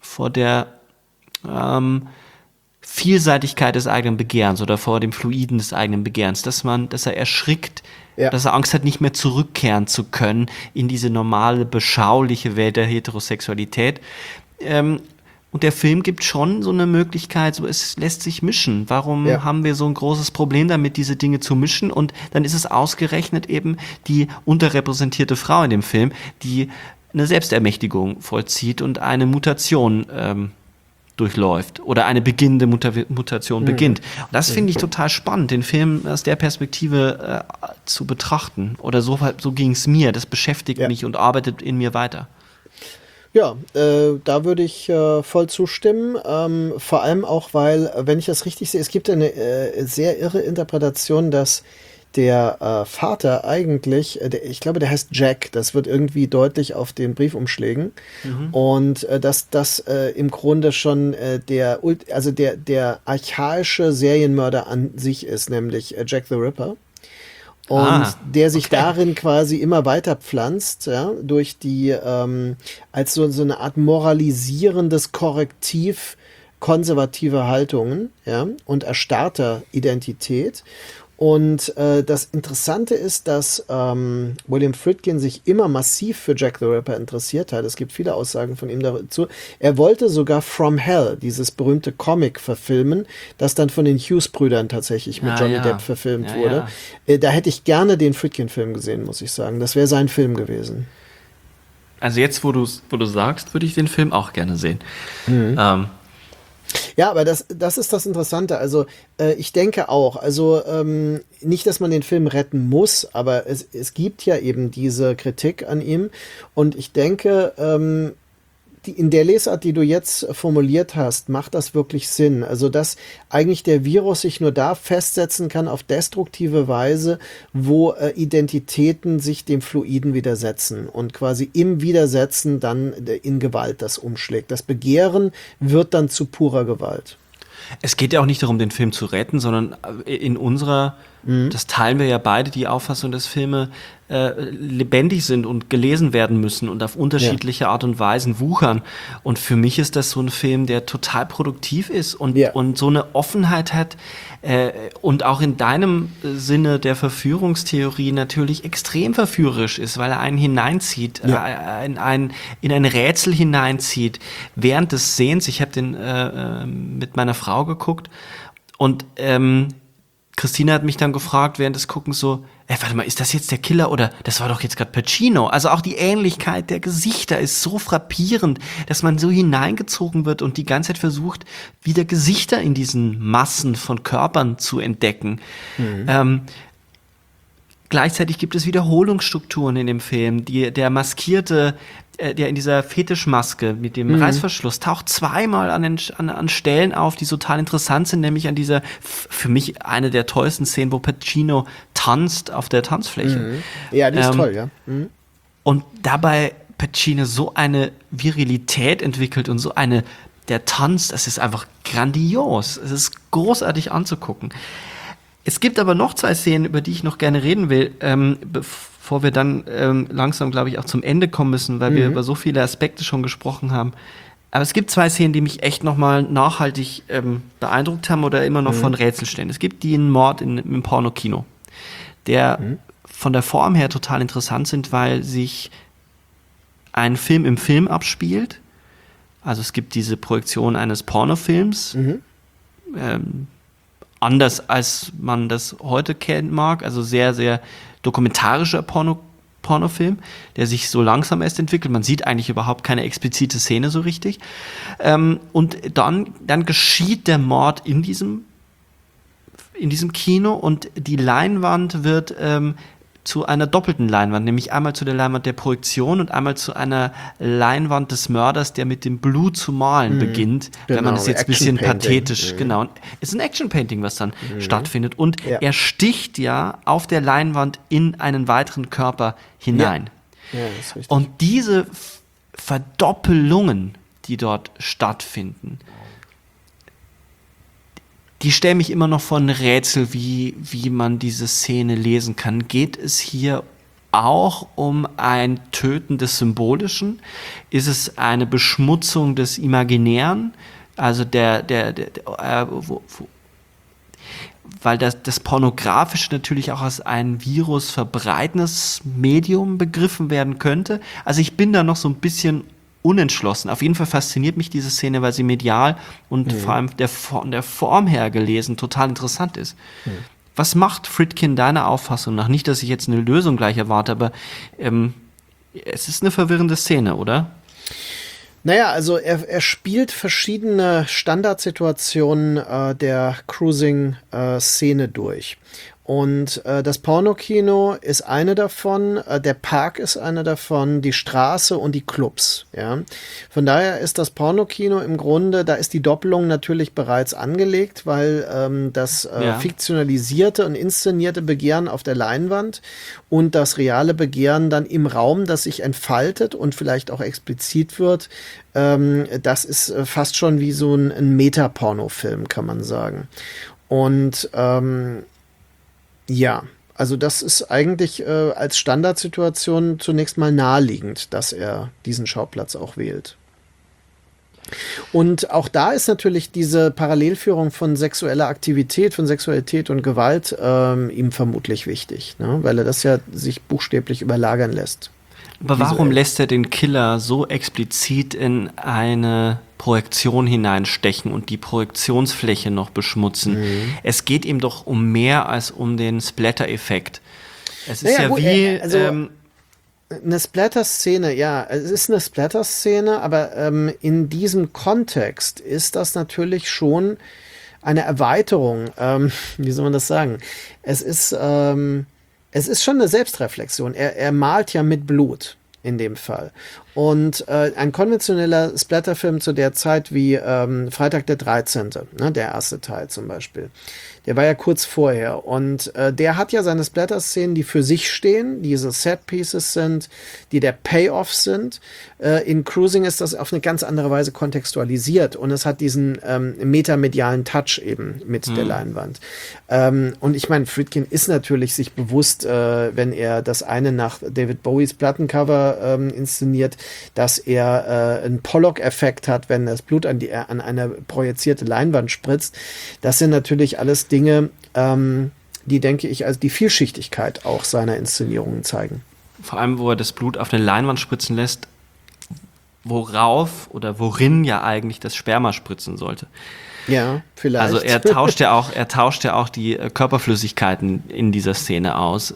Vielseitigkeit des eigenen Begehrens oder vor dem Fluiden des eigenen Begehrens, dass er erschrickt, dass er Angst hat, nicht mehr zurückkehren zu können in diese normale, beschauliche Welt der Heterosexualität. Und der Film gibt schon so eine Möglichkeit, so es lässt sich mischen. Warum haben wir so ein großes Problem damit, diese Dinge zu mischen? Und dann ist es ausgerechnet eben die unterrepräsentierte Frau in dem Film, die eine Selbstermächtigung vollzieht und eine Mutation durchläuft oder eine beginnende Mutation beginnt. Und das finde ich total spannend, den Film aus der Perspektive zu betrachten. Oder so ging es mir. Das beschäftigt mich und arbeitet in mir weiter. Ja, da würde ich voll zustimmen. Vor allem auch, weil, wenn ich das richtig sehe, es gibt eine sehr irre Interpretation, dass der Vater eigentlich, ich glaube, der heißt Jack, das wird irgendwie deutlich auf den Briefumschlägen. Und dass das im Grunde schon der archaische Serienmörder an sich ist, nämlich Jack the Ripper. Und der sich darin quasi immer weiter pflanzt, ja, durch die, als so eine Art moralisierendes Korrektiv konservativer Haltungen, ja, und erstarrter Identität. Und das Interessante ist, dass William Friedkin sich immer massiv für Jack the Ripper interessiert hat. Es gibt viele Aussagen von ihm dazu. Er wollte sogar From Hell, dieses berühmte Comic, verfilmen, das dann von den Hughes-Brüdern tatsächlich mit Johnny Depp verfilmt wurde. Da hätte ich gerne den Friedkin-Film gesehen, muss ich sagen. Das wäre sein Film gewesen. Also jetzt, wo du sagst, würde ich den Film auch gerne sehen. Ja, aber das ist das Interessante. Also ich denke auch, also nicht, dass man den Film retten muss, aber es gibt ja eben diese Kritik an ihm. Und ich denke, in der Lesart, die du jetzt formuliert hast, macht das wirklich Sinn. Also, dass eigentlich der Virus sich nur da festsetzen kann auf destruktive Weise, wo Identitäten sich dem Fluiden widersetzen und quasi im Widersetzen dann in Gewalt das umschlägt. Das Begehren wird dann zu purer Gewalt. Es geht ja auch nicht darum, den Film zu retten, sondern in unserer, das teilen wir ja beide, die Auffassung, dass Filme lebendig sind und gelesen werden müssen und auf unterschiedliche Art und Weisen wuchern. Und für mich ist das so ein Film, der total produktiv ist und so eine Offenheit hat und auch in deinem Sinne der Verführungstheorie natürlich extrem verführerisch ist, weil er einen hineinzieht, in ein Rätsel hineinzieht während des Sehens. Ich habe den mit meiner Frau geguckt und Christina hat mich dann gefragt während des Guckens so, warte mal, ist das jetzt der Killer oder das war doch jetzt gerade Pacino? Also auch die Ähnlichkeit der Gesichter ist so frappierend, dass man so hineingezogen wird und die ganze Zeit versucht, wieder Gesichter in diesen Massen von Körpern zu entdecken. Gleichzeitig gibt es Wiederholungsstrukturen in dem Film. Der maskierte, der in dieser Fetischmaske mit dem Reißverschluss taucht zweimal an Stellen auf, die total interessant sind, nämlich an dieser, für mich eine der tollsten Szenen, wo Pacino tanzt auf der Tanzfläche. Ja, die ist toll, ja. Und dabei Pacino so eine Virilität entwickelt und der Tanz, das ist einfach grandios. Es ist großartig anzugucken. Es gibt aber noch zwei Szenen, über die ich noch gerne reden will, bevor wir dann langsam, glaube ich, auch zum Ende kommen müssen, weil wir über so viele Aspekte schon gesprochen haben. Aber es gibt zwei Szenen, die mich echt nochmal nachhaltig beeindruckt haben oder immer noch von Rätsel stellen. Es gibt den Mord im Pornokino, der von der Form her total interessant sind, weil sich ein Film im Film abspielt. Also es gibt diese Projektion eines Pornofilms, anders als man das heute kennen mag, also sehr, sehr dokumentarischer Pornofilm, der sich so langsam erst entwickelt. Man sieht eigentlich überhaupt keine explizite Szene so richtig. Und dann geschieht der Mord in diesem Kino und die Leinwand wird zu einer doppelten Leinwand, nämlich einmal zu der Leinwand der Projektion und einmal zu einer Leinwand des Mörders, der mit dem Blut zu malen beginnt, wenn man es jetzt ein bisschen pathetisch, genau. Es ist ein Action-Painting, was dann stattfindet und er sticht ja auf der Leinwand in einen weiteren Körper hinein. Ja, das ist richtig. Und diese Verdoppelungen, die dort stattfinden, die stellen mich immer noch vor ein Rätsel, wie man diese Szene lesen kann. Geht es hier auch um ein Töten des Symbolischen? Ist es eine Beschmutzung des Imaginären? Also weil das Pornografische natürlich auch als ein Virus verbreitendes Medium begriffen werden könnte. Also ich bin da noch so ein bisschen unentschlossen. Auf jeden Fall fasziniert mich diese Szene, weil sie medial und vor allem von der Form her gelesen total interessant ist. Was macht Friedkin deiner Auffassung nach? Nicht, dass ich jetzt eine Lösung gleich erwarte, aber es ist eine verwirrende Szene, oder? Naja, also er spielt verschiedene Standardsituationen der Cruising-Szene durch. Und das Pornokino ist eine davon, der Park ist eine davon, die Straße und die Clubs. Ja? Von daher ist das Pornokino im Grunde, da ist die Doppelung natürlich bereits angelegt, weil das fiktionalisierte und inszenierte Begehren auf der Leinwand und das reale Begehren dann im Raum, das sich entfaltet und vielleicht auch explizit wird, das ist fast schon wie so ein Meta-Porno-Film, kann man sagen. Und ja, also das ist eigentlich als Standardsituation zunächst mal naheliegend, dass er diesen Schauplatz auch wählt. Und auch da ist natürlich diese Parallelführung von sexueller Aktivität, von Sexualität und Gewalt ihm vermutlich wichtig, ne? Weil er das ja sich buchstäblich überlagern lässt. Aber warum lässt er den Killer so explizit in eine Projektion hineinstechen und die Projektionsfläche noch beschmutzen? Es geht ihm doch um mehr als um den Splatter-Effekt. Es ist ja gut, wie... eine Splatter-Szene, ja, es ist eine Splatter-Szene, aber in diesem Kontext ist das natürlich schon eine Erweiterung. Wie soll man das sagen? Es ist schon eine Selbstreflexion. Er malt ja mit Blut in dem Fall. Und ein konventioneller Splatterfilm zu der Zeit wie Freitag der 13., ne, der erste Teil zum Beispiel, der war ja kurz vorher. Und der hat ja seine Splatter-Szenen, die für sich stehen, diese Set-Pieces sind, die der Payoff sind. In Cruising ist das auf eine ganz andere Weise kontextualisiert und es hat diesen metamedialen Touch eben mit der Leinwand. Und ich meine, Friedkin ist natürlich sich bewusst, wenn er das eine nach David Bowies Plattencover inszeniert, dass er einen Pollock-Effekt hat, wenn das Blut an eine projizierte Leinwand spritzt. Das sind natürlich alles Dinge, die, denke ich, also die Vielschichtigkeit auch seiner Inszenierungen zeigen. Vor allem, wo er das Blut auf eine Leinwand spritzen lässt, worauf oder worin ja eigentlich das Sperma spritzen sollte. Ja, vielleicht. Also er tauscht ja auch die Körperflüssigkeiten in dieser Szene aus.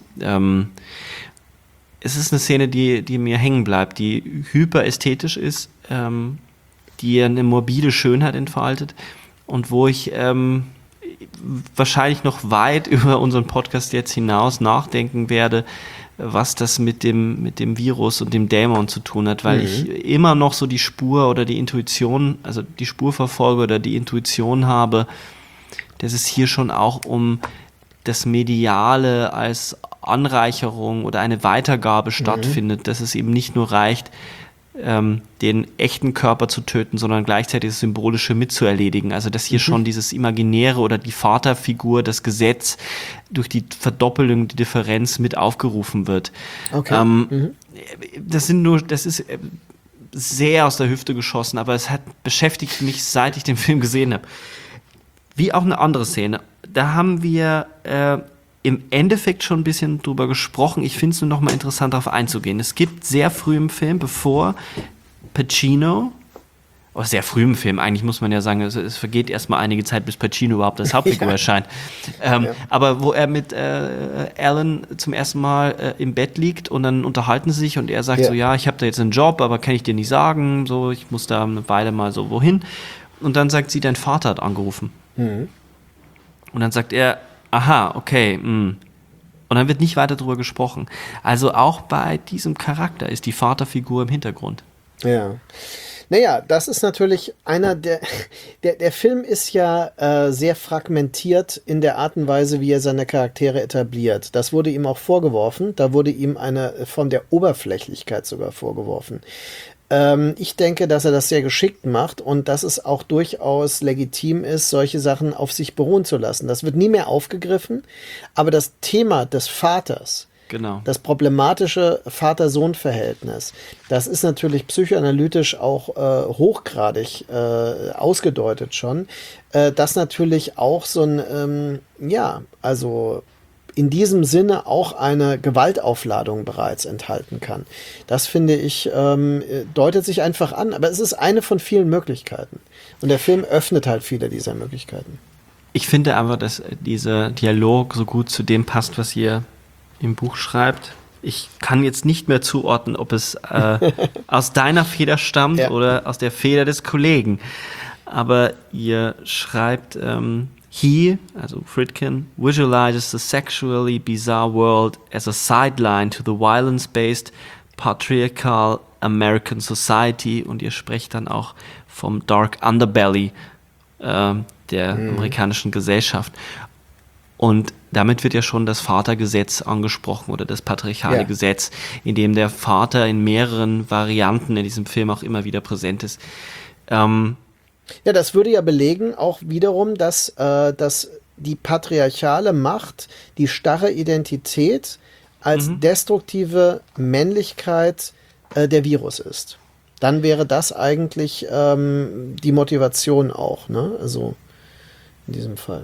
Es ist eine Szene, die mir hängen bleibt, die hyperästhetisch ist, die eine morbide Schönheit entfaltet und wo ich wahrscheinlich noch weit über unseren Podcast jetzt hinaus nachdenken werde, was das mit dem Virus und dem Dämon zu tun hat, weil ich immer noch so die Spur oder die Intuition, also die Spur verfolge oder die Intuition habe, dass es hier schon auch um das Mediale als Anreicherung oder eine Weitergabe stattfindet, dass es eben nicht nur reicht, den echten Körper zu töten, sondern gleichzeitig das Symbolische mitzuerledigen. Also dass hier schon dieses Imaginäre oder die Vaterfigur, das Gesetz durch die Verdoppelung, die Differenz mit aufgerufen wird. Okay. Das ist sehr aus der Hüfte geschossen, aber es hat beschäftigt mich, seit ich den Film gesehen habe. Wie auch eine andere Szene. Da haben wir im Endeffekt schon ein bisschen drüber gesprochen. Ich finde es nur noch mal interessant, darauf einzugehen. Es gibt sehr früh im Film, bevor Pacino, sehr früh im Film, eigentlich muss man ja sagen, es vergeht erstmal einige Zeit, bis Pacino überhaupt als Hauptfigur erscheint. Aber wo er mit Alan zum ersten Mal im Bett liegt und dann unterhalten sie sich und er sagt so, ja, ich habe da jetzt einen Job, aber kann ich dir nicht sagen, so, ich muss da eine Weile mal so wohin. Und dann sagt sie, dein Vater hat angerufen. Und dann sagt er, aha, okay, Und dann wird nicht weiter drüber gesprochen. Also auch bei diesem Charakter ist die Vaterfigur im Hintergrund. Ja. Naja, das ist natürlich einer der Film ist ja sehr fragmentiert in der Art und Weise, wie er seine Charaktere etabliert. Das wurde ihm auch vorgeworfen. Da wurde ihm eine Form der Oberflächlichkeit sogar vorgeworfen. Ich denke, dass er das sehr geschickt macht und dass es auch durchaus legitim ist, solche Sachen auf sich beruhen zu lassen. Das wird nie mehr aufgegriffen, aber das Thema des Vaters, Genau. das problematische Vater-Sohn-Verhältnis, das ist natürlich psychoanalytisch auch hochgradig ausgedeutet schon, dass natürlich auch so ein, also in diesem Sinne auch eine Gewaltaufladung bereits enthalten kann. Das finde ich, deutet sich einfach an, aber es ist eine von vielen Möglichkeiten. Und der Film öffnet halt viele dieser Möglichkeiten. Ich finde aber, dass dieser Dialog so gut zu dem passt, was ihr im Buch schreibt. Ich kann jetzt nicht mehr zuordnen, ob es aus deiner Feder stammt oder aus der Feder des Kollegen. Aber ihr schreibt, he, also Friedkin, visualizes the sexually bizarre world as a sideline to the violence-based patriarchal American society, und ihr sprecht dann auch vom Dark Underbelly der amerikanischen Gesellschaft. Und damit wird ja schon das Vatergesetz angesprochen oder das patriarchale Gesetz, in dem der Vater in mehreren Varianten in diesem Film auch immer wieder präsent ist. Ja, das würde ja belegen auch wiederum, dass die patriarchale Macht, die starre Identität als destruktive Männlichkeit der Virus ist. Dann wäre das eigentlich die Motivation auch, ne? Also in diesem Fall.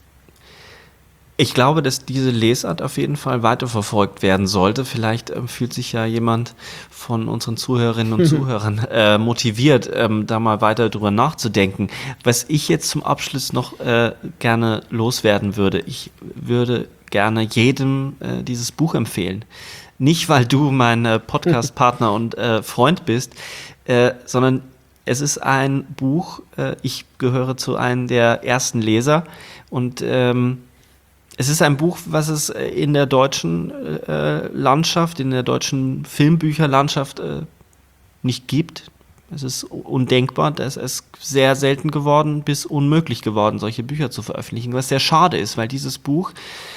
Ich glaube, dass diese Lesart auf jeden Fall weiterverfolgt werden sollte. Vielleicht fühlt sich ja jemand von unseren Zuhörerinnen und Zuhörern motiviert, da mal weiter drüber nachzudenken. Was ich jetzt zum Abschluss noch gerne loswerden würde, ich würde gerne jedem dieses Buch empfehlen. Nicht, weil du mein Podcast-Partner und Freund bist, sondern es ist ein Buch, ich gehöre zu einem der ersten Leser, und es ist ein Buch, was es in der deutschen Landschaft, in der deutschen Filmbücherlandschaft nicht gibt. Es ist undenkbar, es ist sehr selten geworden, bis unmöglich geworden, solche Bücher zu veröffentlichen, was sehr schade ist, weil dieses Buch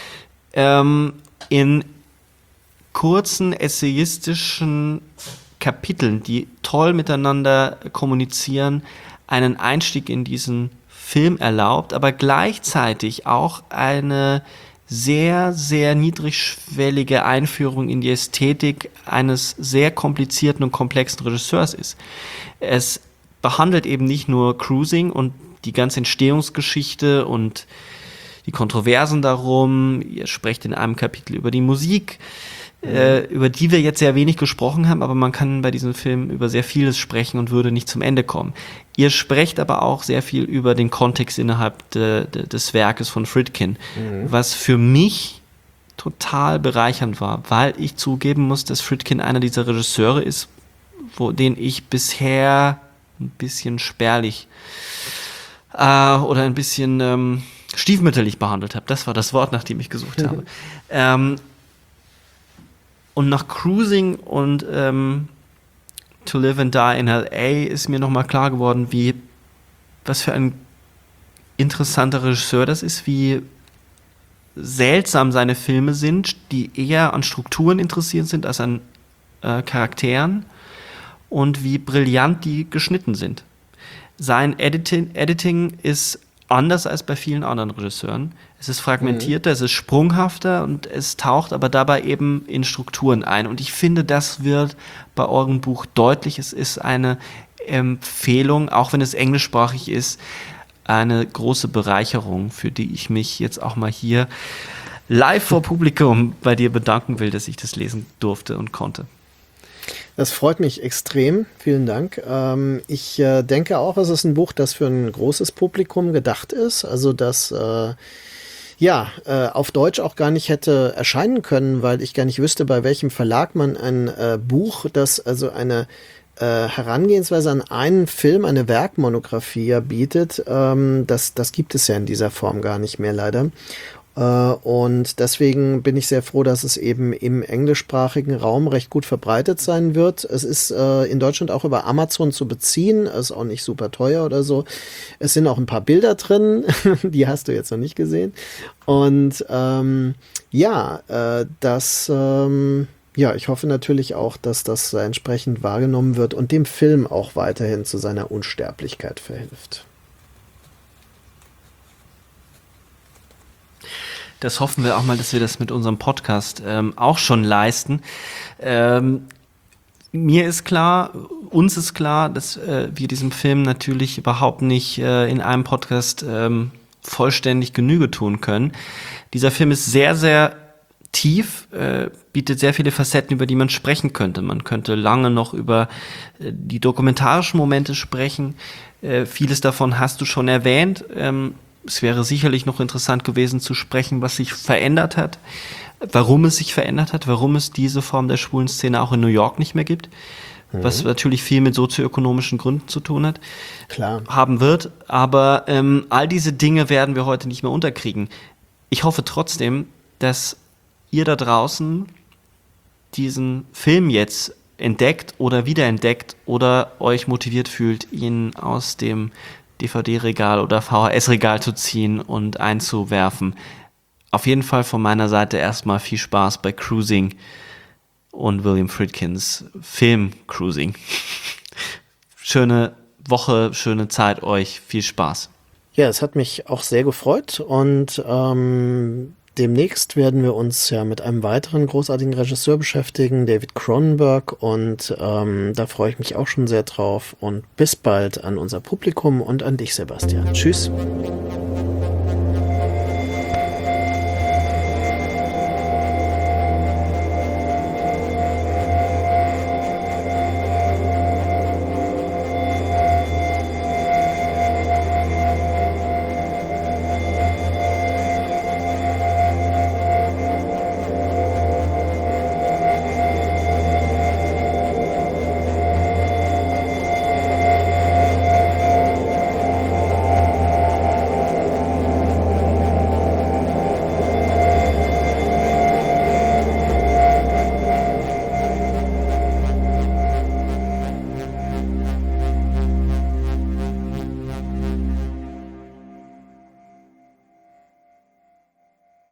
in kurzen essayistischen Kapiteln, die toll miteinander kommunizieren, einen Einstieg in diesen Film erlaubt, aber gleichzeitig auch eine sehr, sehr niedrigschwellige Einführung in die Ästhetik eines sehr komplizierten und komplexen Regisseurs ist. Es behandelt eben nicht nur Cruising und die ganze Entstehungsgeschichte und die Kontroversen darum. Ihr sprecht in einem Kapitel über die Musik, über die wir jetzt sehr wenig gesprochen haben, aber man kann bei diesem Film über sehr vieles sprechen und würde nicht zum Ende kommen. Ihr sprecht aber auch sehr viel über den Kontext innerhalb des Werkes von Friedkin, was für mich total bereichernd war, weil ich zugeben muss, dass Friedkin einer dieser Regisseure ist, den ich bisher ein bisschen spärlich oder ein bisschen stiefmütterlich behandelt habe. Das war das Wort, nach dem ich gesucht habe. Und nach Cruising und To Live and Die in L.A. ist mir nochmal klar geworden, was für ein interessanter Regisseur das ist, wie seltsam seine Filme sind, die eher an Strukturen interessiert sind als an Charakteren, und wie brillant die geschnitten sind. Sein Editing ist anders als bei vielen anderen Regisseuren. Es ist fragmentierter, es ist sprunghafter und es taucht aber dabei eben in Strukturen ein. Und ich finde, das wird bei eurem Buch deutlich. Es ist eine Empfehlung, auch wenn es englischsprachig ist, eine große Bereicherung, für die ich mich jetzt auch mal hier live vor Publikum bei dir bedanken will, dass ich das lesen durfte und konnte. Das freut mich extrem. Vielen Dank. Ich denke auch, es ist ein Buch, das für ein großes Publikum gedacht ist. Also das auf Deutsch auch gar nicht hätte erscheinen können, weil ich gar nicht wüsste, bei welchem Verlag man ein Buch, das also eine Herangehensweise an einen Film, eine Werkmonographie bietet. Das gibt es ja in dieser Form gar nicht mehr leider. Und deswegen bin ich sehr froh, dass es eben im englischsprachigen Raum recht gut verbreitet sein wird. Es ist in Deutschland auch über Amazon zu beziehen, ist auch nicht super teuer oder so. Es sind auch ein paar Bilder drin, die hast du jetzt noch nicht gesehen. Und ich hoffe natürlich auch, dass das entsprechend wahrgenommen wird und dem Film auch weiterhin zu seiner Unsterblichkeit verhilft. Das hoffen wir auch mal, dass wir das mit unserem Podcast auch schon leisten. Mir ist klar, uns ist klar, dass wir diesem Film natürlich überhaupt nicht in einem Podcast vollständig Genüge tun können. Dieser Film ist sehr, sehr tief, bietet sehr viele Facetten, über die man sprechen könnte. Man könnte lange noch über die dokumentarischen Momente sprechen. Vieles davon hast du schon erwähnt. Es wäre sicherlich noch interessant gewesen zu sprechen, was sich verändert hat, warum es sich verändert hat, warum es diese Form der schwulen Szene auch in New York nicht mehr gibt, was natürlich viel mit sozioökonomischen Gründen zu tun hat, haben wird. Aber all diese Dinge werden wir heute nicht mehr unterkriegen. Ich hoffe trotzdem, dass ihr da draußen diesen Film jetzt entdeckt oder wiederentdeckt oder euch motiviert fühlt, ihn aus dem DVD-Regal oder VHS-Regal zu ziehen und einzuwerfen. Auf jeden Fall von meiner Seite erstmal viel Spaß bei Cruising und William Friedkins Film Cruising. Schöne Woche, schöne Zeit euch, viel Spaß. Ja, es hat mich auch sehr gefreut und demnächst werden wir uns ja mit einem weiteren großartigen Regisseur beschäftigen, David Cronenberg, und da freue ich mich auch schon sehr drauf und bis bald an unser Publikum und an dich, Sebastian. Tschüss.